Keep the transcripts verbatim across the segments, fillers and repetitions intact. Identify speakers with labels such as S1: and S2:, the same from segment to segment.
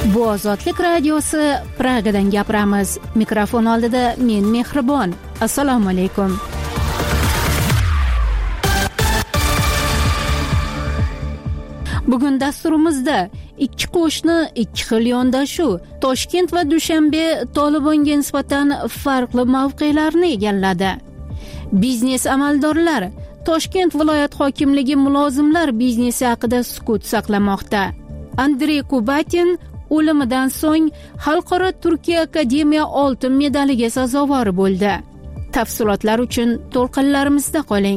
S1: Bu Ozodlik radiosi, Pragadan gapiramiz. Mikrofon oldida men Mehribon. Assalomu alaykum. Bugun dasturimizda ikki qo'shni ikki xil yondashuv. Toshkent va Dushanbe Tolibonga nisbatan farqli mavqelarni egalladi. Biznes amaldorlar Toshkent viloyat hokimligi mulozimlar biznesi haqida sukut saqlamoqda. Andrey Kubatin o'limidan so'ng Xalqaro Turkiya Akademiya oltin medaliga sazovor bo'ldi. Tafsilotlar uchun to'lqinlarimizda qoling.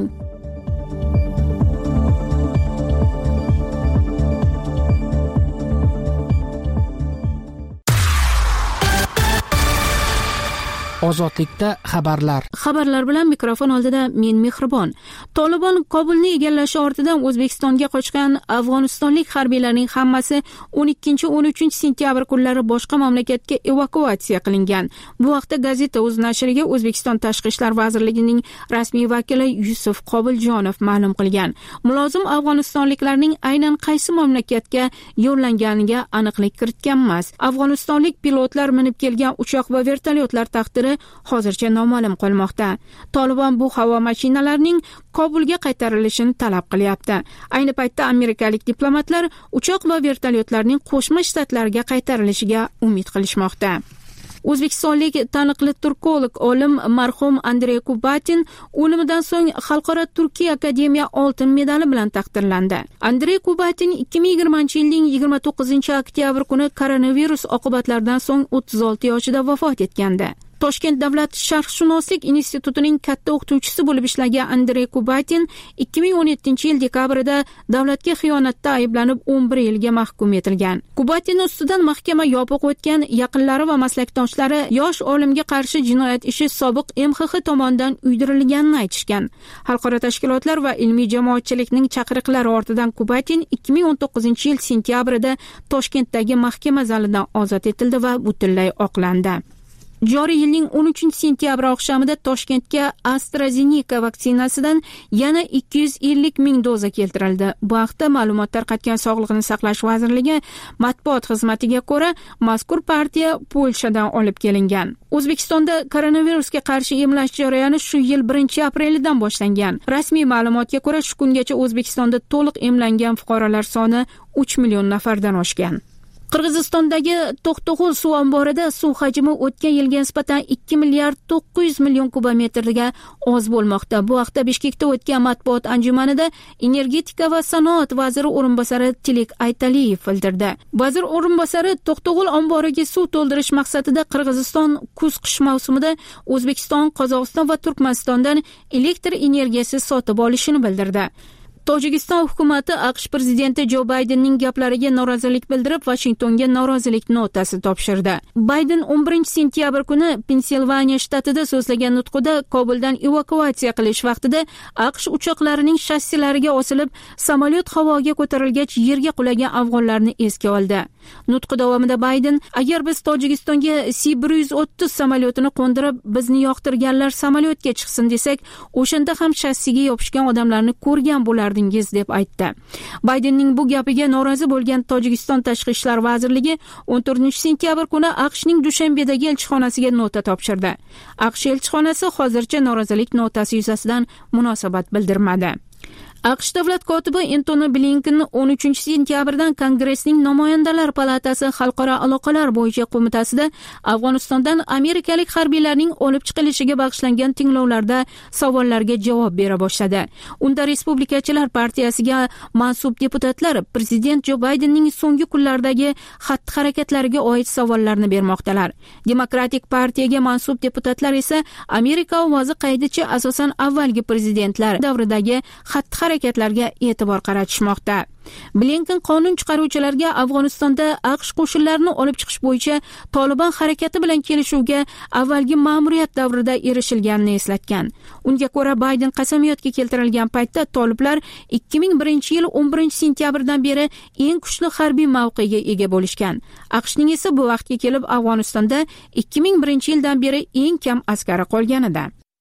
S2: Ozodlikda xabarlar. Xabarlar
S1: bilan mikrofon oldida men Mehribon. Tolibon Kobulni egallashi ortidan O'zbekistonga qochgan afg'onistonlik harbiylarning hammasi o'n ikkinchi o'n uchinchi sentyabr kunlari boshqa mamlakatga evakuatsiya qilingan. Bu haqda Gazeta.uz nashriga O'zbekiston Tashqi ishlar vazirligining rasmiy vakili Yusuf Qobiljonov ma'lum qilgan. Mulozim afg'onistonliklarning aynan qaysi mamlakatga yo'llanganiga aniqlik kiritgan emas. Afg'onistonlik pilotlar minib kelgan uchoq va vertolyotlar taqdiri hozircha noma'lum qolmoqda. Tolibon bu havo mashinalarining Kobulga qaytarilishini talab qilyapti. Ayni paytda amerikalik diplomatlar uchoq va vertolyotlarning Qo'shma Shtatlarga qaytarilishiga umid qilishmoqda. O'zbekistonlik taniqli turkolog olim marhum Andrey Kubatin o'limidan so'ng Xalqaro Turkiya Akademiya oltin medali bilan taqdirlandi. Andrey Kubatin ikki ming yigirmanchi yilning yigirma to'qqizinchi oktyabr kuni koronavirus oqibatlaridan so'ng o'ttiz olti yoshida vafot etgandi. Toshkent davlat sharqshunoslik institutining katta o'qituvchisi bo'lib ishlagan Andrey Kubatin ikki ming o'n yettinchi yil dekabrida davlatga xiyonatda ayblanib o'n bir yilga mahkum etilgan. Kubatin ustidan mahkama yopiq o'tgan, yaqinlari va maslakdoshlari yosh olimga qarshi jinoyat ishi sobiq M X X tomonidan uydirilganini aytishgan. Xalqaro tashkilotlar va ilmiy jamoatchilikning chaqiriqlari ortidan Kubatin ikki ming o'n to'qqizinchi yil sentyabrida Toshkentdagi mahkama zalidan ozod etildi va butunlay oqlandi. Joriy yilning o'n uchinchi sentyabr oqshomida Toshkentga AstraZeneca vaksinasidan yana ikki yuz ellik ming doza keltirildi. Bu haqda ma'lumot tarqatgan Sog'liqni saqlash vazirligi matbuot xizmatiga ko'ra, mazkur partiya Polshadan olib kelingan. O'zbekistonda koronavirusga qarshi emlash jarayoni shu yil birinchi aprelidan boshlangan. Rasmiy ma'lumotga ko'ra, shu kungacha O'zbekistonda to'liq emlangan fuqarolar soni uch million nafardan oshgan. Qirg'izistondagi To'qtog'ul suv omborida suv hajmi o'tgan yilga nisbatan ikki milliard to'qqiz yuz million kubometrga oz bo'lmoqda. Bu haqda Bishkekda o'tgan matbuot anjumanida energetika va sanoat vaziri o'rinbosari Tilek Aytaliyev bildirdi. Vazir o'rinbosari To'qtog'ul omboriga suv to'ldirish maqsadida Qirg'iziston kuz-qish mavsumida O'zbekiston, Qozog'iston va Turkmanistondan elektr energiyasi sotib olishini bildirdi. Tojikiston hukumati AQSh prezidenti Jo Baydenning gaplariga norozilik bildirib, Vashingtonga norozilik notasi topshirdi. Bayden o'n birinchi sentyabr kuni Pensilvaniya shtatida so'zlagan nutqida Kobuldan evakuatsiya qilish vaqtida AQSh uchoqlarining shassilariga osilib, samolyot havoga ko'tarilgach yerga qulagan afg'onlarni esga oldi. Nutqi davomida Bayden, agar biz Tojikistonga C bir yuz o'ttiz samolyotini qo'ndirib, bizni yoqtirganlar samolyotga chiqsin desak, o'shanda ham shassiga yopishgan odamlarni ko'rgan bo'lar deb aytdi. Baydenning bu gapiga norozi bo'lgan Tojikiston Tashqi ishlar vazirligi o'n to'rtinchi sentyabr kuni AQShning Dushanbedagi elchixonasiga nota topshirdi. AQSh elchixonasi hozircha norozilik notasi yuzasidan munosabat bildirmadi. AQSh davlat kotibi Antony Blinken o'n uchinchi sentyabrdan Kongressning Namoyandalar palatasi xalqaro aloqalar bo'yicha qo'mitasida Afg'onistondan amerikalik harbiylarning olib chiqilishiga bag'ishlangan tinglovlarda savollarga javob bera boshladi. Unda Respublikachilar partiyasiga mansub deputatlar prezident Jo Baydenning so'nggi kunlardagi xatti-harakatlariga oid savollarni bermoqdalar. Demokratik partiyaga mansub deputatlar esa Amerika ovozi qaydichi asosan avvalgi prezidentlar davridagi xatti harakatlarga e'tibor qaratishmoqda. Blinken qonun chiqaruvchilarga Afg'onistonda AQSh qo'shinlarini olib chiqish bo'yicha Tolibon harakati bilan kelishuvga avvalgi ma'muriyat davrida erishilganini eslatgan. Unga ko'ra, Bayden qasamyodga keltirilgan paytda toliblar ikki ming birinchi yil o'n birinchi sentyabrdan beri eng kuchli harbiy mavqega ega bo'lishgan. AQShning esa bu vaqtga kelib Afg'onistonda ikki ming birinchi yildan beri eng kam askari qolganida.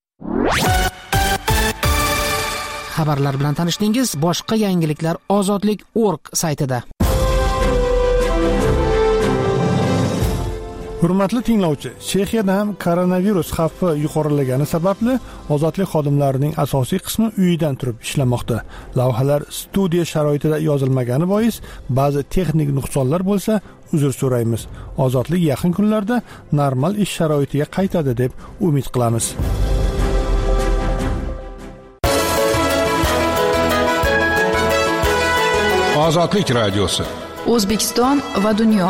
S2: Xabarlar bilan tanishdingiz. Boshqa yangiliklar ozodlik точка org saytida.
S3: Hurmatli tinglovchi, Chexiyada ham koronavirus xavfi yuqorilagani sababli ozodlik xodimlarining asosiy qismi uyidan turib ishlamoqda. Lavhalar studiya sharoitida yozilmagani bois ba'zi texnik nuqsonlar bo'lsa, uzr so'raymiz. Ozodlik yaqin kunlarda normal ish sharoitiga qaytadi deb umid qilamiz.
S4: Ozodlik radiosi.
S5: O'zbekiston va dunyo.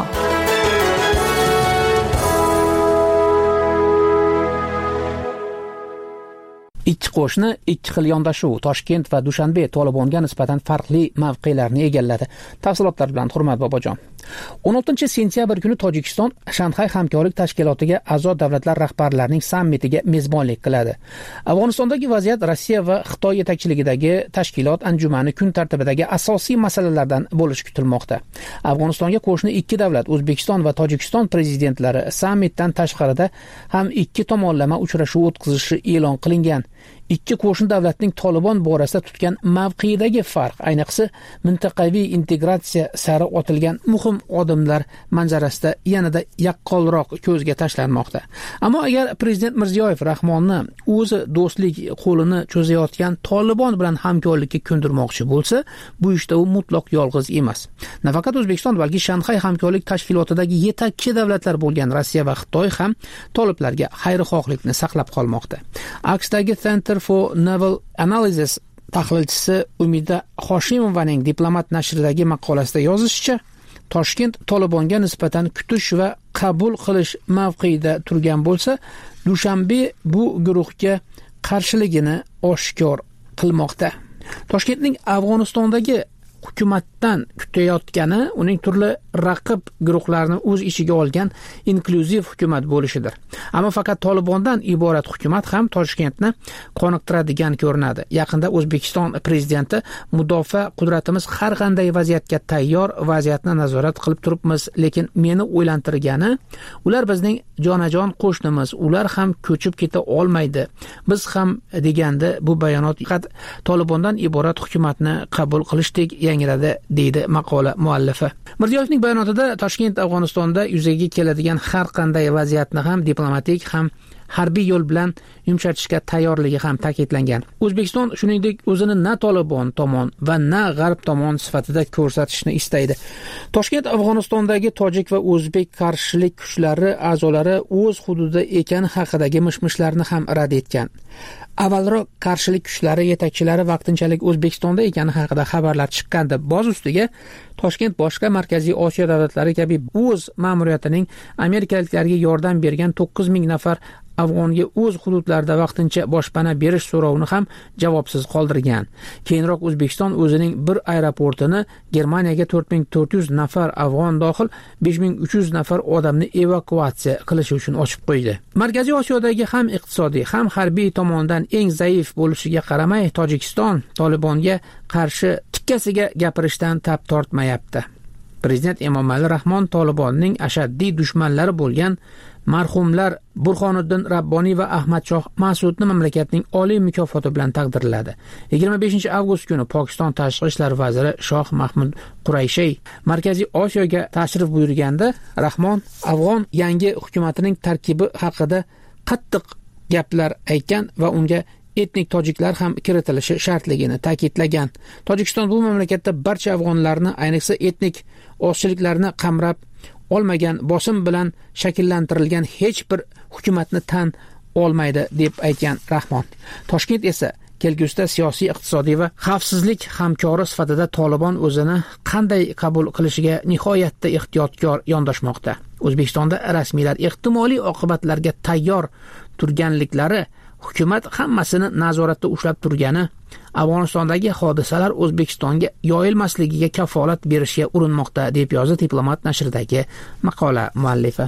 S2: Ikki qo'shni ikki xil yondashuv. Toshkent va Dushanbe Tolibonga nisbatan farqli mavqelarni egalladi. Tafsilotlar bilan Hurmat Bobojon. o'n oltinchi sentyabr kuni Tojikiston Shanxay hamkorlik tashkilotiga a'zo davlatlar rahbarlarining sammitiga mezbonlik qiladi. Afg'onistondagi vaziyat Rossiya va Xitoy yetakchiligidagi tashkilot anjumani kun tartibidagi asosiy masalalardan bo'lishi kutilmoqda. Afg'onistonga qo'shni ikki davlat, O'zbekiston va Tojikiston prezidentlari sammitdan tashqarida ham ikki tomonlama uchrashuv o'tkazishi e'lon qilingan. Ikki qo'shni davlatning Tolibon borasida tutgan mavqeidagi farq, ayniqsa mintaqaviy integratsiya sari otilgan muhim odamlar manzarasida yanada yaqqolroq ko'zga tashlanmoqda. Ammo agar prezident Mirziyoyev Rahmonni o'zi do'stlik qo'lini cho'zayotgan Tolibon bilan hamkorlikka ko'ndirmoqchi bo'lsa, bu ishda u mutlaq yolg'iz emas. Nafaqat O'zbekiston, balki Shanxay hamkorlik tashkilotidagi yetakchi davlatlar bo'lgan Rossiya va Xitoy ham toliblarga xayrixohlikni saqlab qolmoqda. Aksdagi Center for Naval Analysis tahlilchisi Umida Hoshimovaning Diplomat nashridagi maqolasida yozishicha, Toshkent Tolibonga nisbatan kutish va qabul qilish mavqeida turgan bo'lsa, Dushanbe bu guruhga qarshiligini oshkor qilmoqda. Toshkentning Afg'onistondagi hukumatdan kutayotgani uning turli raqib guruhlarni o'z ichiga olgan inklyuziv hukumat bo'lishidir. Ammo faqat Tolibondan iborat hukumat ham Toshkentni qoniqtiradigan ko'rinadi. Yaqinda O'zbekiston prezidenti mudofaa qudratimiz har qanday vaziyatga tayyor, vaziyatni nazorat qilib turibmiz, lekin meni o'ylantirgani, ular bizning jonajon qo'shnimiz, ular ham ko'chib keta olmaydi. Biz ham deganda bu bayonot faqat Tolibondan iborat hukumatni qabul qilishdek yangradi, deydi maqola muallifi. Mirziyoyevning bayonotida Toshkent Afg'onistonda yuzaga keladigan har qanday vaziyatni ham diplomatik ham harbiy yo'l bilan yumshatishga tayyorligi ham ta'kidlangan. O'zbekiston shuningdek o'zini na Tolibon tomon va na G'arb tomon sifatida ko'rsatishni istaydi. Toshkent Afg'onistondagi tojik va o'zbek qarshilik kuchlari a'zolari o'z hududida ekani haqidagi mishmishlarni ham rad etgan. Avvalroq qarshilik kuchlari yetakchilari vaqtinchalik O'zbekistonda ekani haqida xabarlar chiqqandi. Boz ustiga Toshkent boshqa Markaziy Osiyo davlatlari kabi o'z ma'muriyatining amerikaliklarga yordam bergan to'qqiz ming nafar afg'onga o'z hududlarida vaqtincha boshpana berish so'rovini ham javobsiz qoldirgan. Keyinroq O'zbekiston o'zining bir aeroportini Germaniyaga to'rt ming to'rt yuz nafar afg'on dohil besh ming uch yuz nafar odamni evakuatsiya qilish uchun ochib qo'ydi. Markaziy Osiyodagi ham iqtisodiy, ham harbiy tomondan eng zaif bo'lishiga qaramay, Tojikiston Tolibonga qarshi tikkasiga gapirishdan tap tortmayapti. Prezident Emomali Rahmon Tolibonning ashaddiy dushmanlari bo'lgan marhumlar Burxoniddin Rabboniy va Ahmadshoh Mas'udni mamlakatning oliy mukofoti bilan taqdirladi. yigirma beshinchi avgust kuni Pokiston tashqi ishlar vaziri Shoh Mahmud Qurayshiy Markaziy Osiyoga tashrif buyurganda Rahmon Afg'on yangi hukumatining tarkibi haqida qattiq gaplar aytgan va unga etnik tojiklar ham kiritilishi shartligini ta'kidlagan. Tojikiston bu mamlakatda barcha afg'onlarni, ayniqsa etnik ozchiliklarni qamrab olmagan, bosim bilan shakllantirilgan hech bir hukumatni tan olmaydi deb aytgan Rahmon. Toshkent esa kelgusida siyosiy, iqtisodiy va xavfsizlik hamkori sifatida Tolibon o'zini qanday qabul qilishiga nihoyatda ehtiyotkor yondashmoqda. O'zbekistonda rasmiylar ehtimoliy oqibatlarga tayyor turganliklari, hukumat hammasini nazoratda ushlab turgani, Afg'onistondagi hodisalar O'zbekistonga yoyilmasligiga kafolat berishga urinmoqda, deb yozdi Diplomat nashridagi maqola muallifi.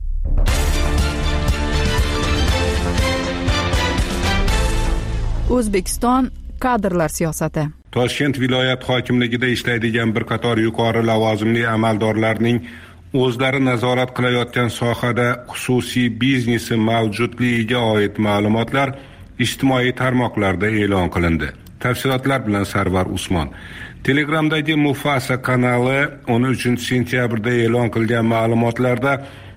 S5: O'zbekiston kadrlar siyosati.
S4: Toshkent viloyat hokimligida ishlaydigan bir qator yuqori lavozimli amaldorlarning o'zlari nazorat qilayotgan sohada xususiy biznesi mavjudligiga oid ma'lumotlar ijtimoiy tarmoqlarda e'lon qilindi. Tafsilotlar bilan Sarvar Usmon. Telegramdagi Mufasa kanali o'n uchinchi sentyabrda e'lon qilgan ma'lumotlarda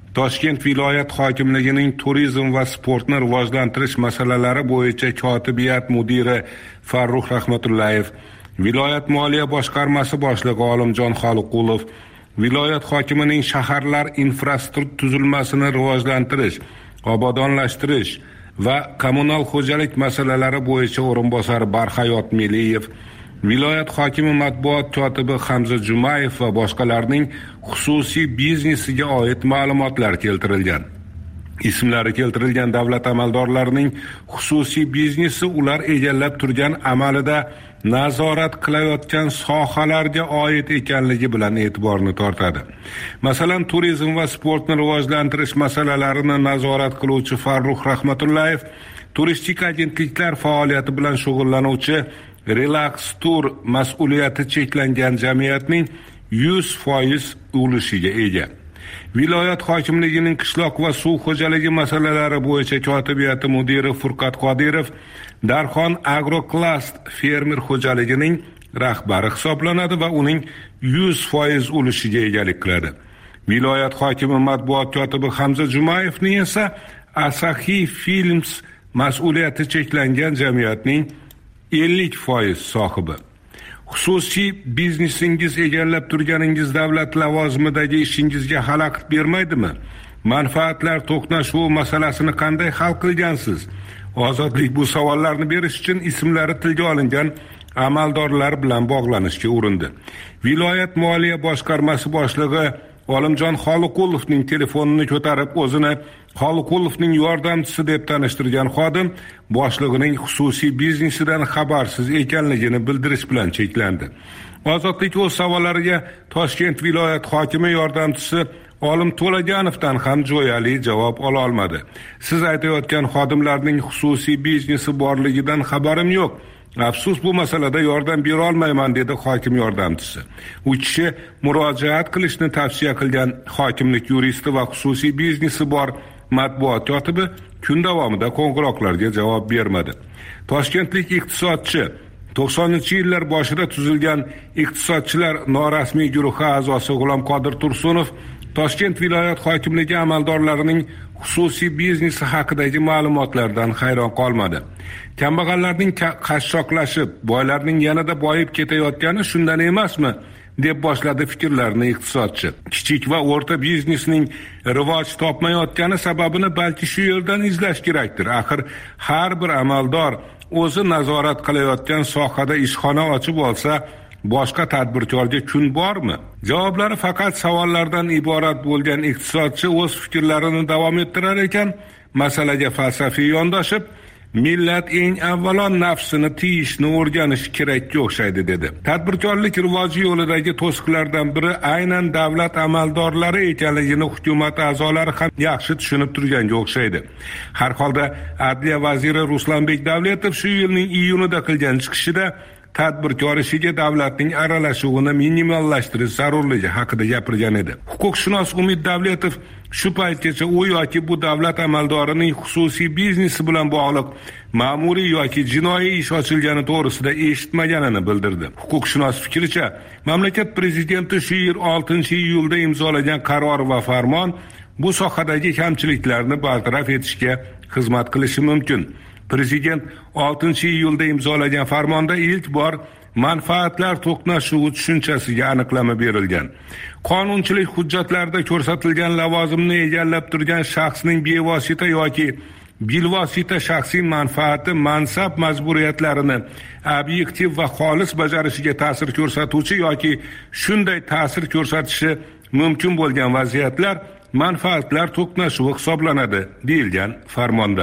S4: Toshkent viloyat hokimligining turizm va sportni rivojlantirish masalalari bo'yicha kotibiyat mudiri Farruh Rahmatullayev, viloyat moliya boshqarmasi boshlig'i Olimjon Xoliqulov, viloyat hokimining shaharlar infrastruktur tuzilmasini rivojlantirish, obodonlashtirish va kommunal xo'jalik masalalari bo'yicha o'rinbosari Barhayot Meliyev, viloyat hokimi matbuot kotibi Hamza Jumayev va boshqalarning xususiy biznesiga oid ma'lumotlar keltirilgan. Ismlari keltirilgan davlat amaldorlarining xususiy biznesi ular egallab turgan amalida nazorat qilayotgan sohalarga oid ekanligi bilan e'tiborni tortadi. Masalan, turizm va sportni rivojlantirish masalalarini nazorat qiluvchi Farruh Rahmatullayev turistik agentliklar faoliyati bilan shug'ullanuvchi Relax Tour mas'uliyati cheklangan jamiyatning yuz foiz ulushiga ega. Viloyat hokimligining qishloq va suv xo'jaligi masalalari bo'yicha kotibiyati mudiri Furqat Qodirov Darxon Agroklast fermer xo'jaligining rahbari hisoblanadi va uning yuz foiz ulushiga egalik qiladi. Viloyat hokimi matbuot kotibi Hamza Jumayevning esa Asahi Films mas'uliyati cheklangan jamiyatning ellik foiz sohibi. Xususiy biznesingiz egallab turganingiz davlat lavozimidagi ishingizga xalaqit bermaydimi? Manfaatlar to'qnashuvi masalasini qanday hal qilgansiz? Ozodlik bu savollarni berish uchun ismlari tilga olingan amaldorlar bilan bog'lanishga urindi. Viloyat moliya boshqarmasi boshlig'i Olimjon Xoliqulovning telefonini ko'tarib, o'zini Xoliqulovning yordamchisi deb tanishtirgan xodim boshlig'ining xususiy biznesidan xabarsiz ekanligini bildirish bilan cheklandi. Ozodlik o'z savollariga Toshkent viloyat hokimi yordamchisi Olim To'laganovdan ham jo'yali javob ola olmadi. Siz aytayotgan xodimlarning xususiy biznesi borligidan xabarim yo'q. Afsus, bu masalada yordam bera olmayman dedi hokim yordamchisi. U kishi murojaat qilishni tavsiya qilgan hokimlik yuristi va xususiy biznesi bor matbuot kotibi kun davomida qo'ng'iroqlarga javob bermadi. Toshkentlik iqtisodchi to'qsoninchi yillar boshida tuzilgan iqtisodchilar norasmiy guruhi a'zosi G'ulom Qodir Tursunov Toshkent viloyat hokimligi amaldorlarining xususiy biznesi haqidagi ma'lumotlardan hayron qolmadi. Kambag'allarning qashshoqlashib, boylarning yanada boyib ketayotgani shundan emasmi? deb boshladi fikrlarini iqtisodchi. Kichik va o'rta biznesning rivoj topmayotgani sababini balki shu yerdan izlash kerakdir. Axir har bir amaldor o'zi nazorat qilayotgan sohada ishxona ochib olsa, boshqa tadbirkorga kun bormi? Javoblari faqat savollardan iborat bo'lgan iqtisodchi o'z fikrlarini davom ettirar ekan, masalaga falsafiy yondoshib, millat eng avvalo nafsini tiyishni o'rganishi kerakga o'xshaydi dedi. Tadbirkorlik rivoji yo'lidagi to'siqlardan biri aynan davlat amaldorlari ekanligini hukumat a'zolari ham yaxshi tushunib turganga o'xshaydi. Har holda Adliya vaziri Ruslanbek Davletov shu yilning iyunida qilgan chiqishida tadbirkor ishiga davlatning aralashuvini minimallashtirish zarurligi haqida gapirgan edi. Huquqshunos Umid Davletov shu paytgacha u yoki bu davlat amaldorining xususiy biznesi bilan bog'liq ma'muriy yoki jinoiy ish ochilgani to'g'risida eshitmaganini bildirdi. Huquqshunos fikricha, mamlakat prezidenti shu yil oltinchi iyulda imzolagan qaror va farmon bu sohadagi kamchiliklarni bartaraf etishga xizmat qilishi mumkin. Prezident oltinchi iyulda imzolagan farmonda ilk bor manfaatlar to'qnashuvi tushunchasiga aniqlama berilgan. Qonunchilik hujjatlarida ko'rsatilgan lavozimni egallab turgan shaxsning bevosita yoki bilvosita shaxsiy manfaati, mansab majburiyatlarini obyektiv va xolis bajarishiga ta'sir ko'rsatuvchi yoki shunday ta'sir ko'rsatishi mumkin bo'lgan vaziyatlar manfaatlar to'qnashuvi hisoblanadi, deyilgan farmonda.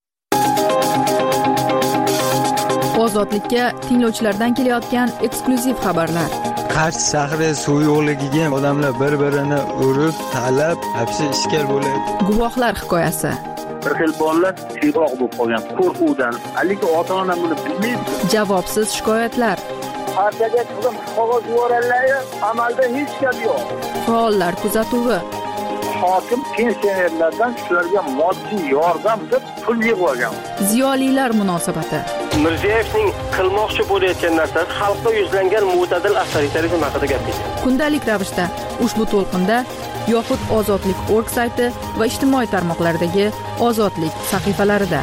S5: Ozodlikka tinglovchilardan kelayotgan eksklyuziv xabarlar.
S6: Qarshi shahri suv yo'ligiga odamlar bir-birini urib, talab, hapsi ishkal bo'ladi.
S5: Guvohlar hikoyasi.
S7: Bir xil bolalar siyroq bo'lib qolgan qo'rquvdan, lekin ota-ona buni bilmaydi.
S5: Javobsiz shikoyatlar.
S7: Partiyaga qizim qog'oz yuborganlar, amalda hech gap yo'q.
S5: Faollar kuzatuvi.
S7: Hokim pensionerlardan shularga moddiy yordam deb pul yig'ib olgan.
S5: Ziyolilar munosabati.
S8: Mirziyoyevning qilmoqchi bo'layotgan narsasi xalqqa yuzlangan mo'tadil avtoritarizm haqida gapirdi.
S5: Kundalik ravishda ushbu to'lqinda yoxud ozodlik nokta org sayti va ijtimoiy tarmoqlardagi Ozodlik sahifalarida.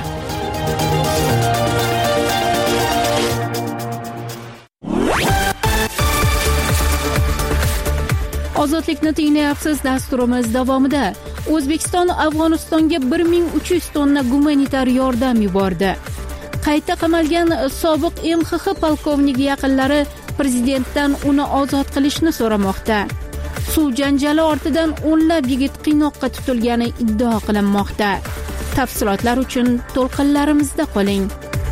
S1: Ozodlikni tinglayapsiz. Dasturimiz davomida O'zbekiston Afg'onistonga bir ming uch yuz tonna gumanitar yordam yubordi. Qayta qamalgan sobiq M X X polkovniki yaqinlari prezidentdan uni ozod qilishni so'ramoqda. Suv janjali ortidan o'nlab yigit qiynoqqa tutilgani iddao qilinmoqda. Tafsilotlar uchun to'lqinlarimizda qoling.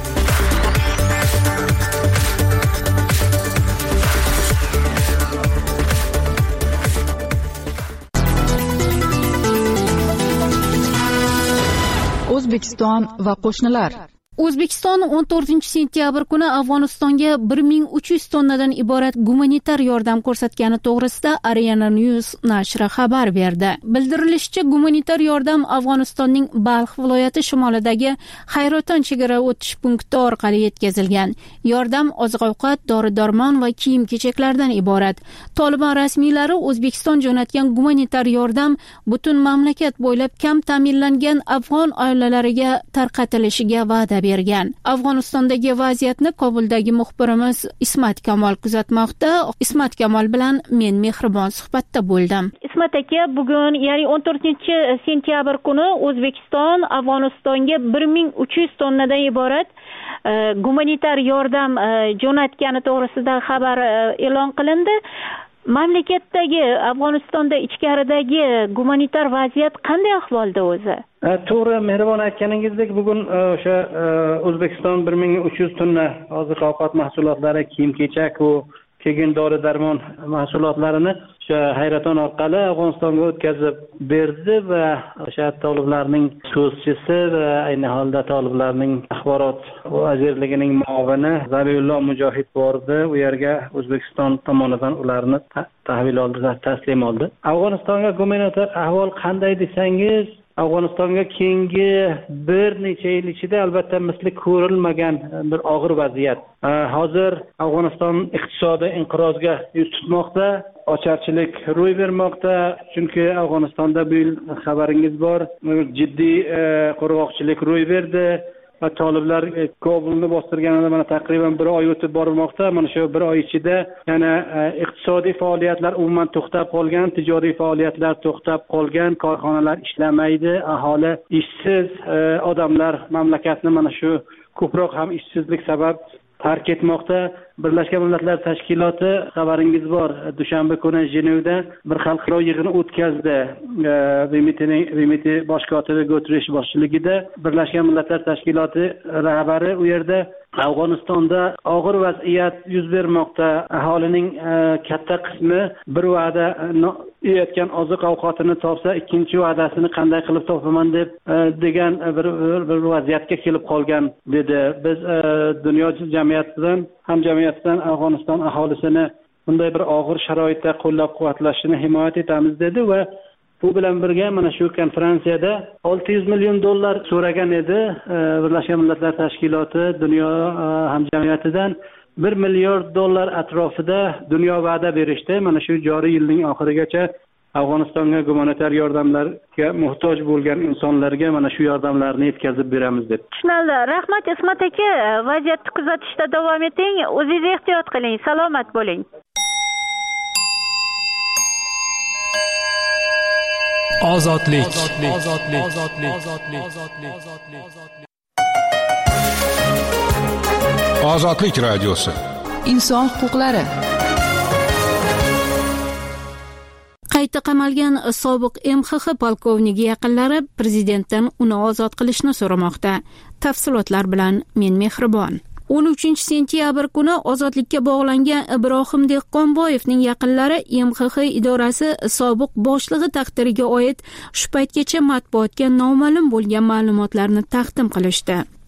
S5: O'zbekiston va qo'shnilar.
S1: O'zbekiston o'n to'rtinchi sentyabr kuni Afg'onistonga bir ming uch yuz tonnadan iborat gumanitar yordam ko'rsatgani to'g'risida Ariana News nashri xabar berdi. Bildirilishicha, gumanitar yordam Afg'onistonning Balx viloyati shimolidagi Hayroton chegara o'tish punkti orqali yetkazilgan. Yordam oziq-ovqat, dori-darmon va kiyim-kechaklardan iborat. Tolibon rasmiylari O'zbekiston jo'natgan gumanitar yordam butun mamlakat bo'ylab kam ta'minlangan afg'on oilalariga tarqatilishiga va'da bergan. Afg'onistondagi vaziyatni Kobuldagi muxbirimiz Ismat Kamol kuzatmoqda. Ismat Kamol bilan men mehribon suhbatda bo'ldim. Ismat aka, bugun ya'ni o'n to'rtinchi sentyabr kuni O'zbekiston Afg'onistonga bir ming uch yuz tonnadan iborat e, gumanitar yordam e, jo'natgani to'g'risida xabar e, e'lon qilindi. Mamlakatdagi, Afg'onistonda ichkaridagi gumanitar vaziyat qanday ahvolda o'zi?
S9: To'g'ri, mehribon aytganingizdek, bugun o'sha O'zbekiston bir ming uch yuz tonna oziq-ovqat mahsulotlari, kiyim-kechak va keyin dori-darmon mahsulotlarini o'sha Hayraton orqali Afg'onistonga o'tkazib berdi va o'sha toliblarning so'zchisi va ayni holda toliblarning axborot vazirligining muavini Zabihulloh Mujohid bordi. U yerga O'zbekiston tomonidan ularni tahvil oldi va taslim oldi. Afg'onistonga gumanitar ahvol qanday desangiz, Afg'onistonga keyingi bir necha yil ichida albatta misli ko'rilmagan bir og'ir vaziyat. Hozir Afg'oniston iqtisodiy inqirozga yuz tutmoqda, ocharchilik ro'y bermoqda. Chunki Afg'onistonda bu yil xabaringiz bor, jiddiy qo'rg'oqchilik ro'y berdi. Va toliblar Kobulni bostirganida mana taqriban bir oy o'tib bormoqda. Mana shu bir oy ichida yana iqtisodiy faoliyatlar umuman to'xtab qolgan, tijoriy faoliyatlar to'xtab qolgan, korxonalar ishlamaydi, aholi ishsiz, odamlar mamlakatni mana shu ko'proq ham ishsizlik sabab tark etmoqda. Birlashgan Millatlar Tashkiloti xabaringiz bor, dushanba kuni Jenevda bir xalqaro yig'in o'tkazdi. B M T bosh kotibi Guterres boshchiligida Birlashgan Millatlar Tashkiloti rahbari u yerda Afg'onistonda og'ir vaziyat yuz bermoqda. Aholining katta qismi bir va'da yeyotgan oziq-ovqatini topsa, ikkinchi va'dasini qanday qilib topaman deb degan bir, bir vaziyatga kelib qolgan dedi. Biz dunyo jamiyatidan ham jamiyatdan Afg'oniston aholisini bunday bir og'ir sharoitda qo'llab-quvvatlashini himoya etamiz dedi va bu bilan birga mana shu konferensiyada olti yuz million dollar so'ragan edi Birlashgan Millatlar Tashkiloti dunyo hamjamiyatidan bir milliard dollar atrofida dunyo va'da berishdi. Mana shu joriy yilning oxirigacha Afg'onistonga gumanitar yordamlarga muhtoj bo'lgan insonlarga mana shu yordamlarni yetkazib beramiz deb.
S1: Tushunarli. Rahmat Ismat aka, vaziyatni kuzatishda davom eting. O'zingiz ehtiyot qiling, salomat bo'ling.
S2: Ozodlik.
S4: Ozodlik radiosi.
S5: Inson huquqlari.
S1: Qayta qamalgan sobiq M X X polkovniki yaqinlari prezidentdan uni ozod qilishni so'ramoqda. Tafsilotlar bilan men mehribon. o'n uchinchi sentyabr kuni ozodlikka bog'langan Ibrohim Dehqonboyevning yaqinlari M X X idorasi sobiq boshlig'i taqdiriga oid shu paytgacha matbuotga noma'lum bo'lgan ma'lumotlarni taqdim qilishdi.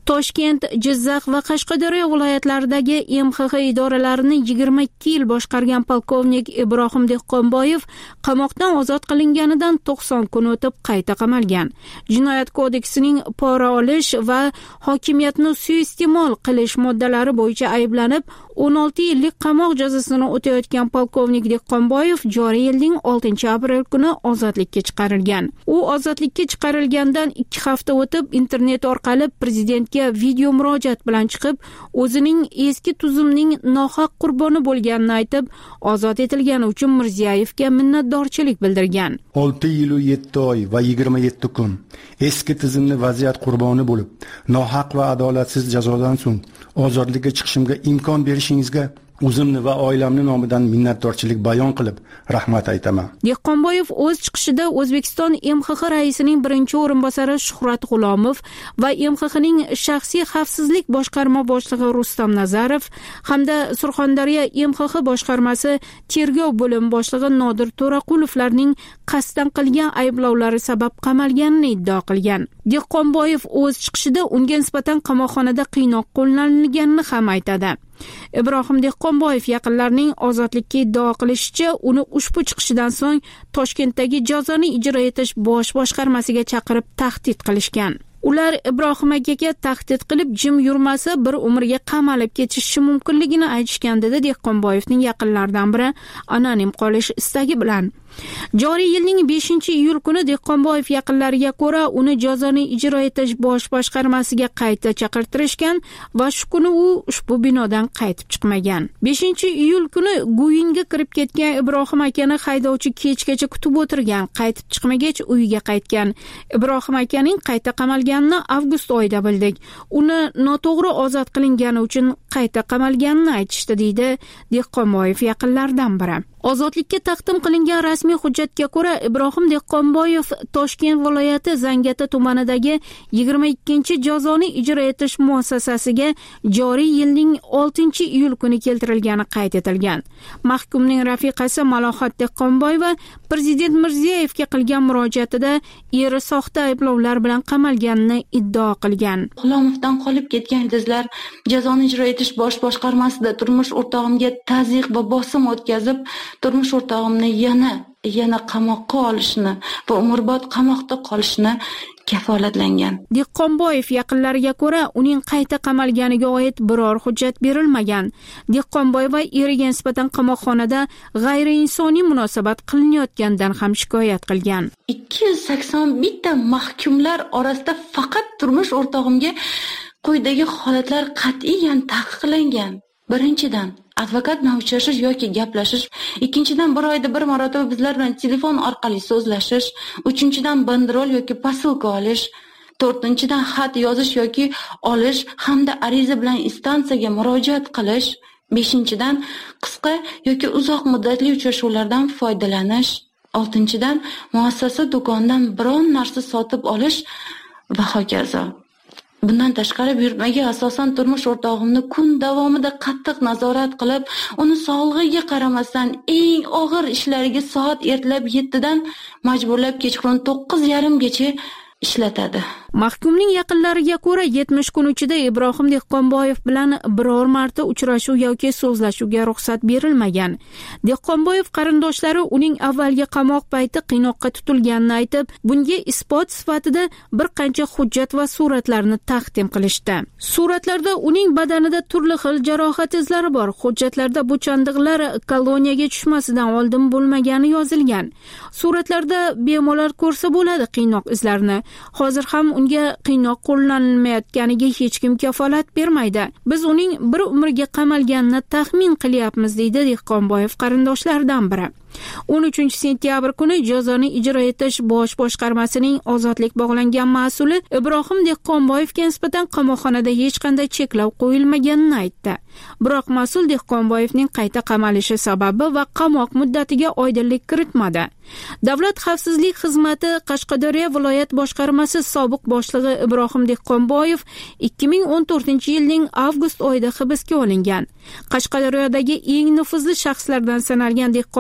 S1: Toshkent, Jizzax va Qashqadaryo viloyatlaridagi M X X idoralarini yigirma ikki yil boshqargan polkovnik Ibrohim Dehqonboyev qamoqdan ozod qilinganidan to'qson kun o'tib qayta qamalgan. Jinoyat kodeksining pora olish va hokimiyatni suiiste'mol qilish moddalari bo'yicha ayblanib, o'n olti yillik qamoq jazosini o'tayotgan polkovnik Dehqonboyev joriy yilning oltinchi aprel kuni ozodlikka chiqarilgan. U ozodlikka chiqarilgandan ikki hafta o'tib internet orqali prezident video murojaat bilan chiqib, o'zining eski tuzumning nohaq qurboni bo'lganini aytib, ozod etilgani uchun Mirziyoyevga minnatdorchilik bildirgan.
S10: olti yil u yetti oy va yigirma yetti kun eski tizimli vaziyat qurboni bo'lib, nohaq va adolatsiz jazodan so'ng ozodlikka chiqishimga imkon berishingizga o'zimni va oilamni nomidan minnatdorchilik bayon qilib, rahmat aytaman.
S1: Dehqonboyev o'z chiqishida O'zbekiston M X X raisining birinchi o'rinbosari Shuhrat G'ulomov va M X Xning shaxsiy xavfsizlik boshqarma boshlig'i Rustam Nazarov hamda Surxondaryo M X X boshqarmasi tergov bo'limi boshlig'i Nodir To'raqulovlarning qasddan qilgan ayblovlari sabab qamalganini iddao qilgan. Dehqonboyev o'z chiqishida unga nisbatan qamoqxonada qiynoq qo'llanilganini ham aytadi. Ibrohim Dehqonboyev yaqinlarining ozodlikka iddao qilishicha, uni ushbu chiqishidan so'ng Toshkentdagi jazoni ijro etish bosh boshqarmasiga chaqirib tahdid qilishgan. Ular Ibrohim akaga tahdid qilib, jim yurmasa bir umrga qamalib ketishi mumkinligini aytishgan, dedi Dehqonboyevning yaqinlaridan biri anonim qolish istagi bilan. Joriy yilning beshinchi iyul kuni Dehqonboyev yaqinlariga ko'ra uni jazoni ijro etish bosh boshqarmasiga qayta chaqirtirishgan va shu kuni u ushbu binodan qaytib chiqmagan. beshinchi iyul kuni Guyinga kirib ketgan Ibrohim akani haydovchi kechgacha kutib o'tirgan, qaytib chiqmagach uyiga qaytgan. Ibrohim akaning qayta qamalganini avgust oyida bildik. Uni noto'g'ri ozod qilingani uchun qayta qamalganini aytishdi, deydi Dehqonboyev yaqinlaridan biri. Ozodlikka taqdim qilingan rasmiy hujjatga ko'ra, Ibrohim Dehqonboyev Toshkent viloyati Zangata tumanidagi yigirma ikkinchi jazoni ijro etish muassasasiga joriy yilning oltinchi iyul kuni keltirilgani qayd etilgan. Mahkumning rafiqasi Malohat Dehqonboyeva prezident Mirziyoyevga qilgan murojaatida eri soxta ayblovlar bilan qamalganini iddao qilgan.
S11: G'ulomovdan qolib ketgan ildizlar jazoni ijro etish bosh boshqarmasida turmush o'rtog'imga tazyiq va bosim o'tkazib, turmush o'rtog'imni yana yana qamoqqa olishni va umrbod qamoqda qolishni kafolatlangan.
S1: Dehqonboyev yaqinlariga ko'ra, uning qayta qamalganiga oid biror hujjat berilmagan. Dehqonboyeva eriga nisbatan qamoqxonada g'ayriinsoniy munosabat qilinayotganidan ham shikoyat qilgan.
S11: ikki yuz sakson bir ta mahkumlar orasida faqat turmush o'rtog'imga quyidagi holatlar qat'iyan taqiqlangan. Birinchidan, advokat bilan uchrashish yoki gaplashish, ikkinchidan bir oyda bir marotaba bizlar bilan telefon orqali so'zlashish, uchinchidan banderol yoki posilka olish, to'rtinchidan xat yozish yoki olish hamda ariza bilan instansiyaga murojaat qilish, beshinchidan qisqa yoki uzoq muddatli uchrashuvlardan foydalanish, oltinchidan muassasa do'konidan biron narsa sotib olish va hokazo. Bundan tashqari buyurtmaga asosan turmush o'rtog'imni kun davomida qattiq nazorat qilib, uni sog'lig'iga qaramasdan eng og'ir ishlariga soat ertalab yettidan majburlab kechqurun to'qqiz yarim gacha ishlatadi.
S1: Mahkumning yaqinlariga ko'ra, yetmish kun ichida Ibrohim Dehqonboyev bilan biror marta uchrashuv yoki so'zlashuvga ruxsat berilmagan. Dehqonboyev qarindoshlari uning avvalgi qamoq payti qiynoqqa tutilganini aytib, bunga isbot sifatida bir qancha hujjat va suratlarni taqdim qilishdi. Suratlarda uning badanida turli xil jarohat izlari bor. Hujjatlarda bu chandiqlar koloniyaga tushmasidan oldin bo'lmagani yozilgan. Suratlarda bemalol ko'rsa bo'ladi qiynoq izlarini. Hozir ham unga qiynoq qo'llanilmayotganiga hech kim kafolat bermaydi. Biz uning bir umrga qamalganini taxmin qilyapmiz, deydi Dehqonboyev qarindoshlaridan biri. o'n uchinchi sentyabr kuni jazoni ijro etish bosh boshqarmasining ozodlik bog'langan mas'uli Ibrohim Dehqonboyevga nisbatan qamoqxonada hech qanday cheklov qo'yilmaganini aytdi. Biroq mas'ul Dehqonboyevning qayta qamalishi sababi va qamoq muddatiga oydinlik kiritmadi. Davlat xavfsizlik xizmati Qashqadaryo viloyat boshqarmasi sobiq boshlig'i Ibrohim Dehqonboyev ikki ming o'n to'rtinchi yilning avgust oyida hibsga olingan. Qashqadaryodagi eng nufuzli shaxslardan sanalgan Dehqonboyev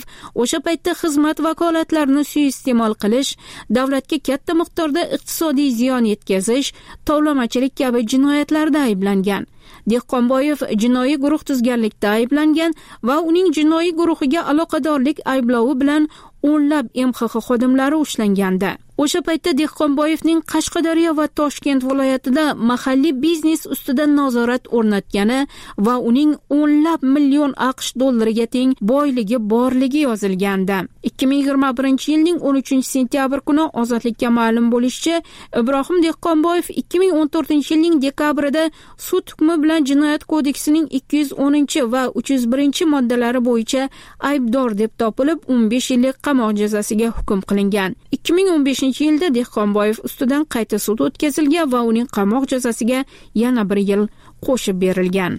S1: Dehqonboyev o'sha paytda xizmat vakolatlarini suiiste'mol qilish, davlatga katta miqdorda iqtisodiy ziyon yetkazish, tovlamachilik kabi jinoyatlarda ayblangan. Dehqonboyev jinoiy guruh tuzganlikda ayblangan va uning jinoiy guruhiga aloqadorlik ayblovi bilan o'nlab M X X xodimlari ushlangandi. O'sha paytda Dehqonboyevning Qashqadaryo va Toshkent viloyatida mahalliy biznes ustidan nazorat o'rnatgani va uning o'nlab million AQSh dollariga teng boyligi borligi yozilgandi. ikki ming yigirma birinchi yilning o'n uchinchi sentyabr kuni Ozodlikka ma'lum bo'lishicha, Ibrohim Dehqonboyev ikki ming o'n to'rtinchi yilning dekabrida sud hukmi bilan Jinoyat kodeksining ikki yuz o'ninchi va uch yuz birinchi moddalari bo'yicha aybdor deb topilib, o'n besh yillik qamoq jazosiga hukm qilingan. ikki ming o'n beshinchi yilda Dehqonboyev ustidan qayta sud o'tkazilgan va uning qamoq jazosiga yana bir yil qo'shib berilgan.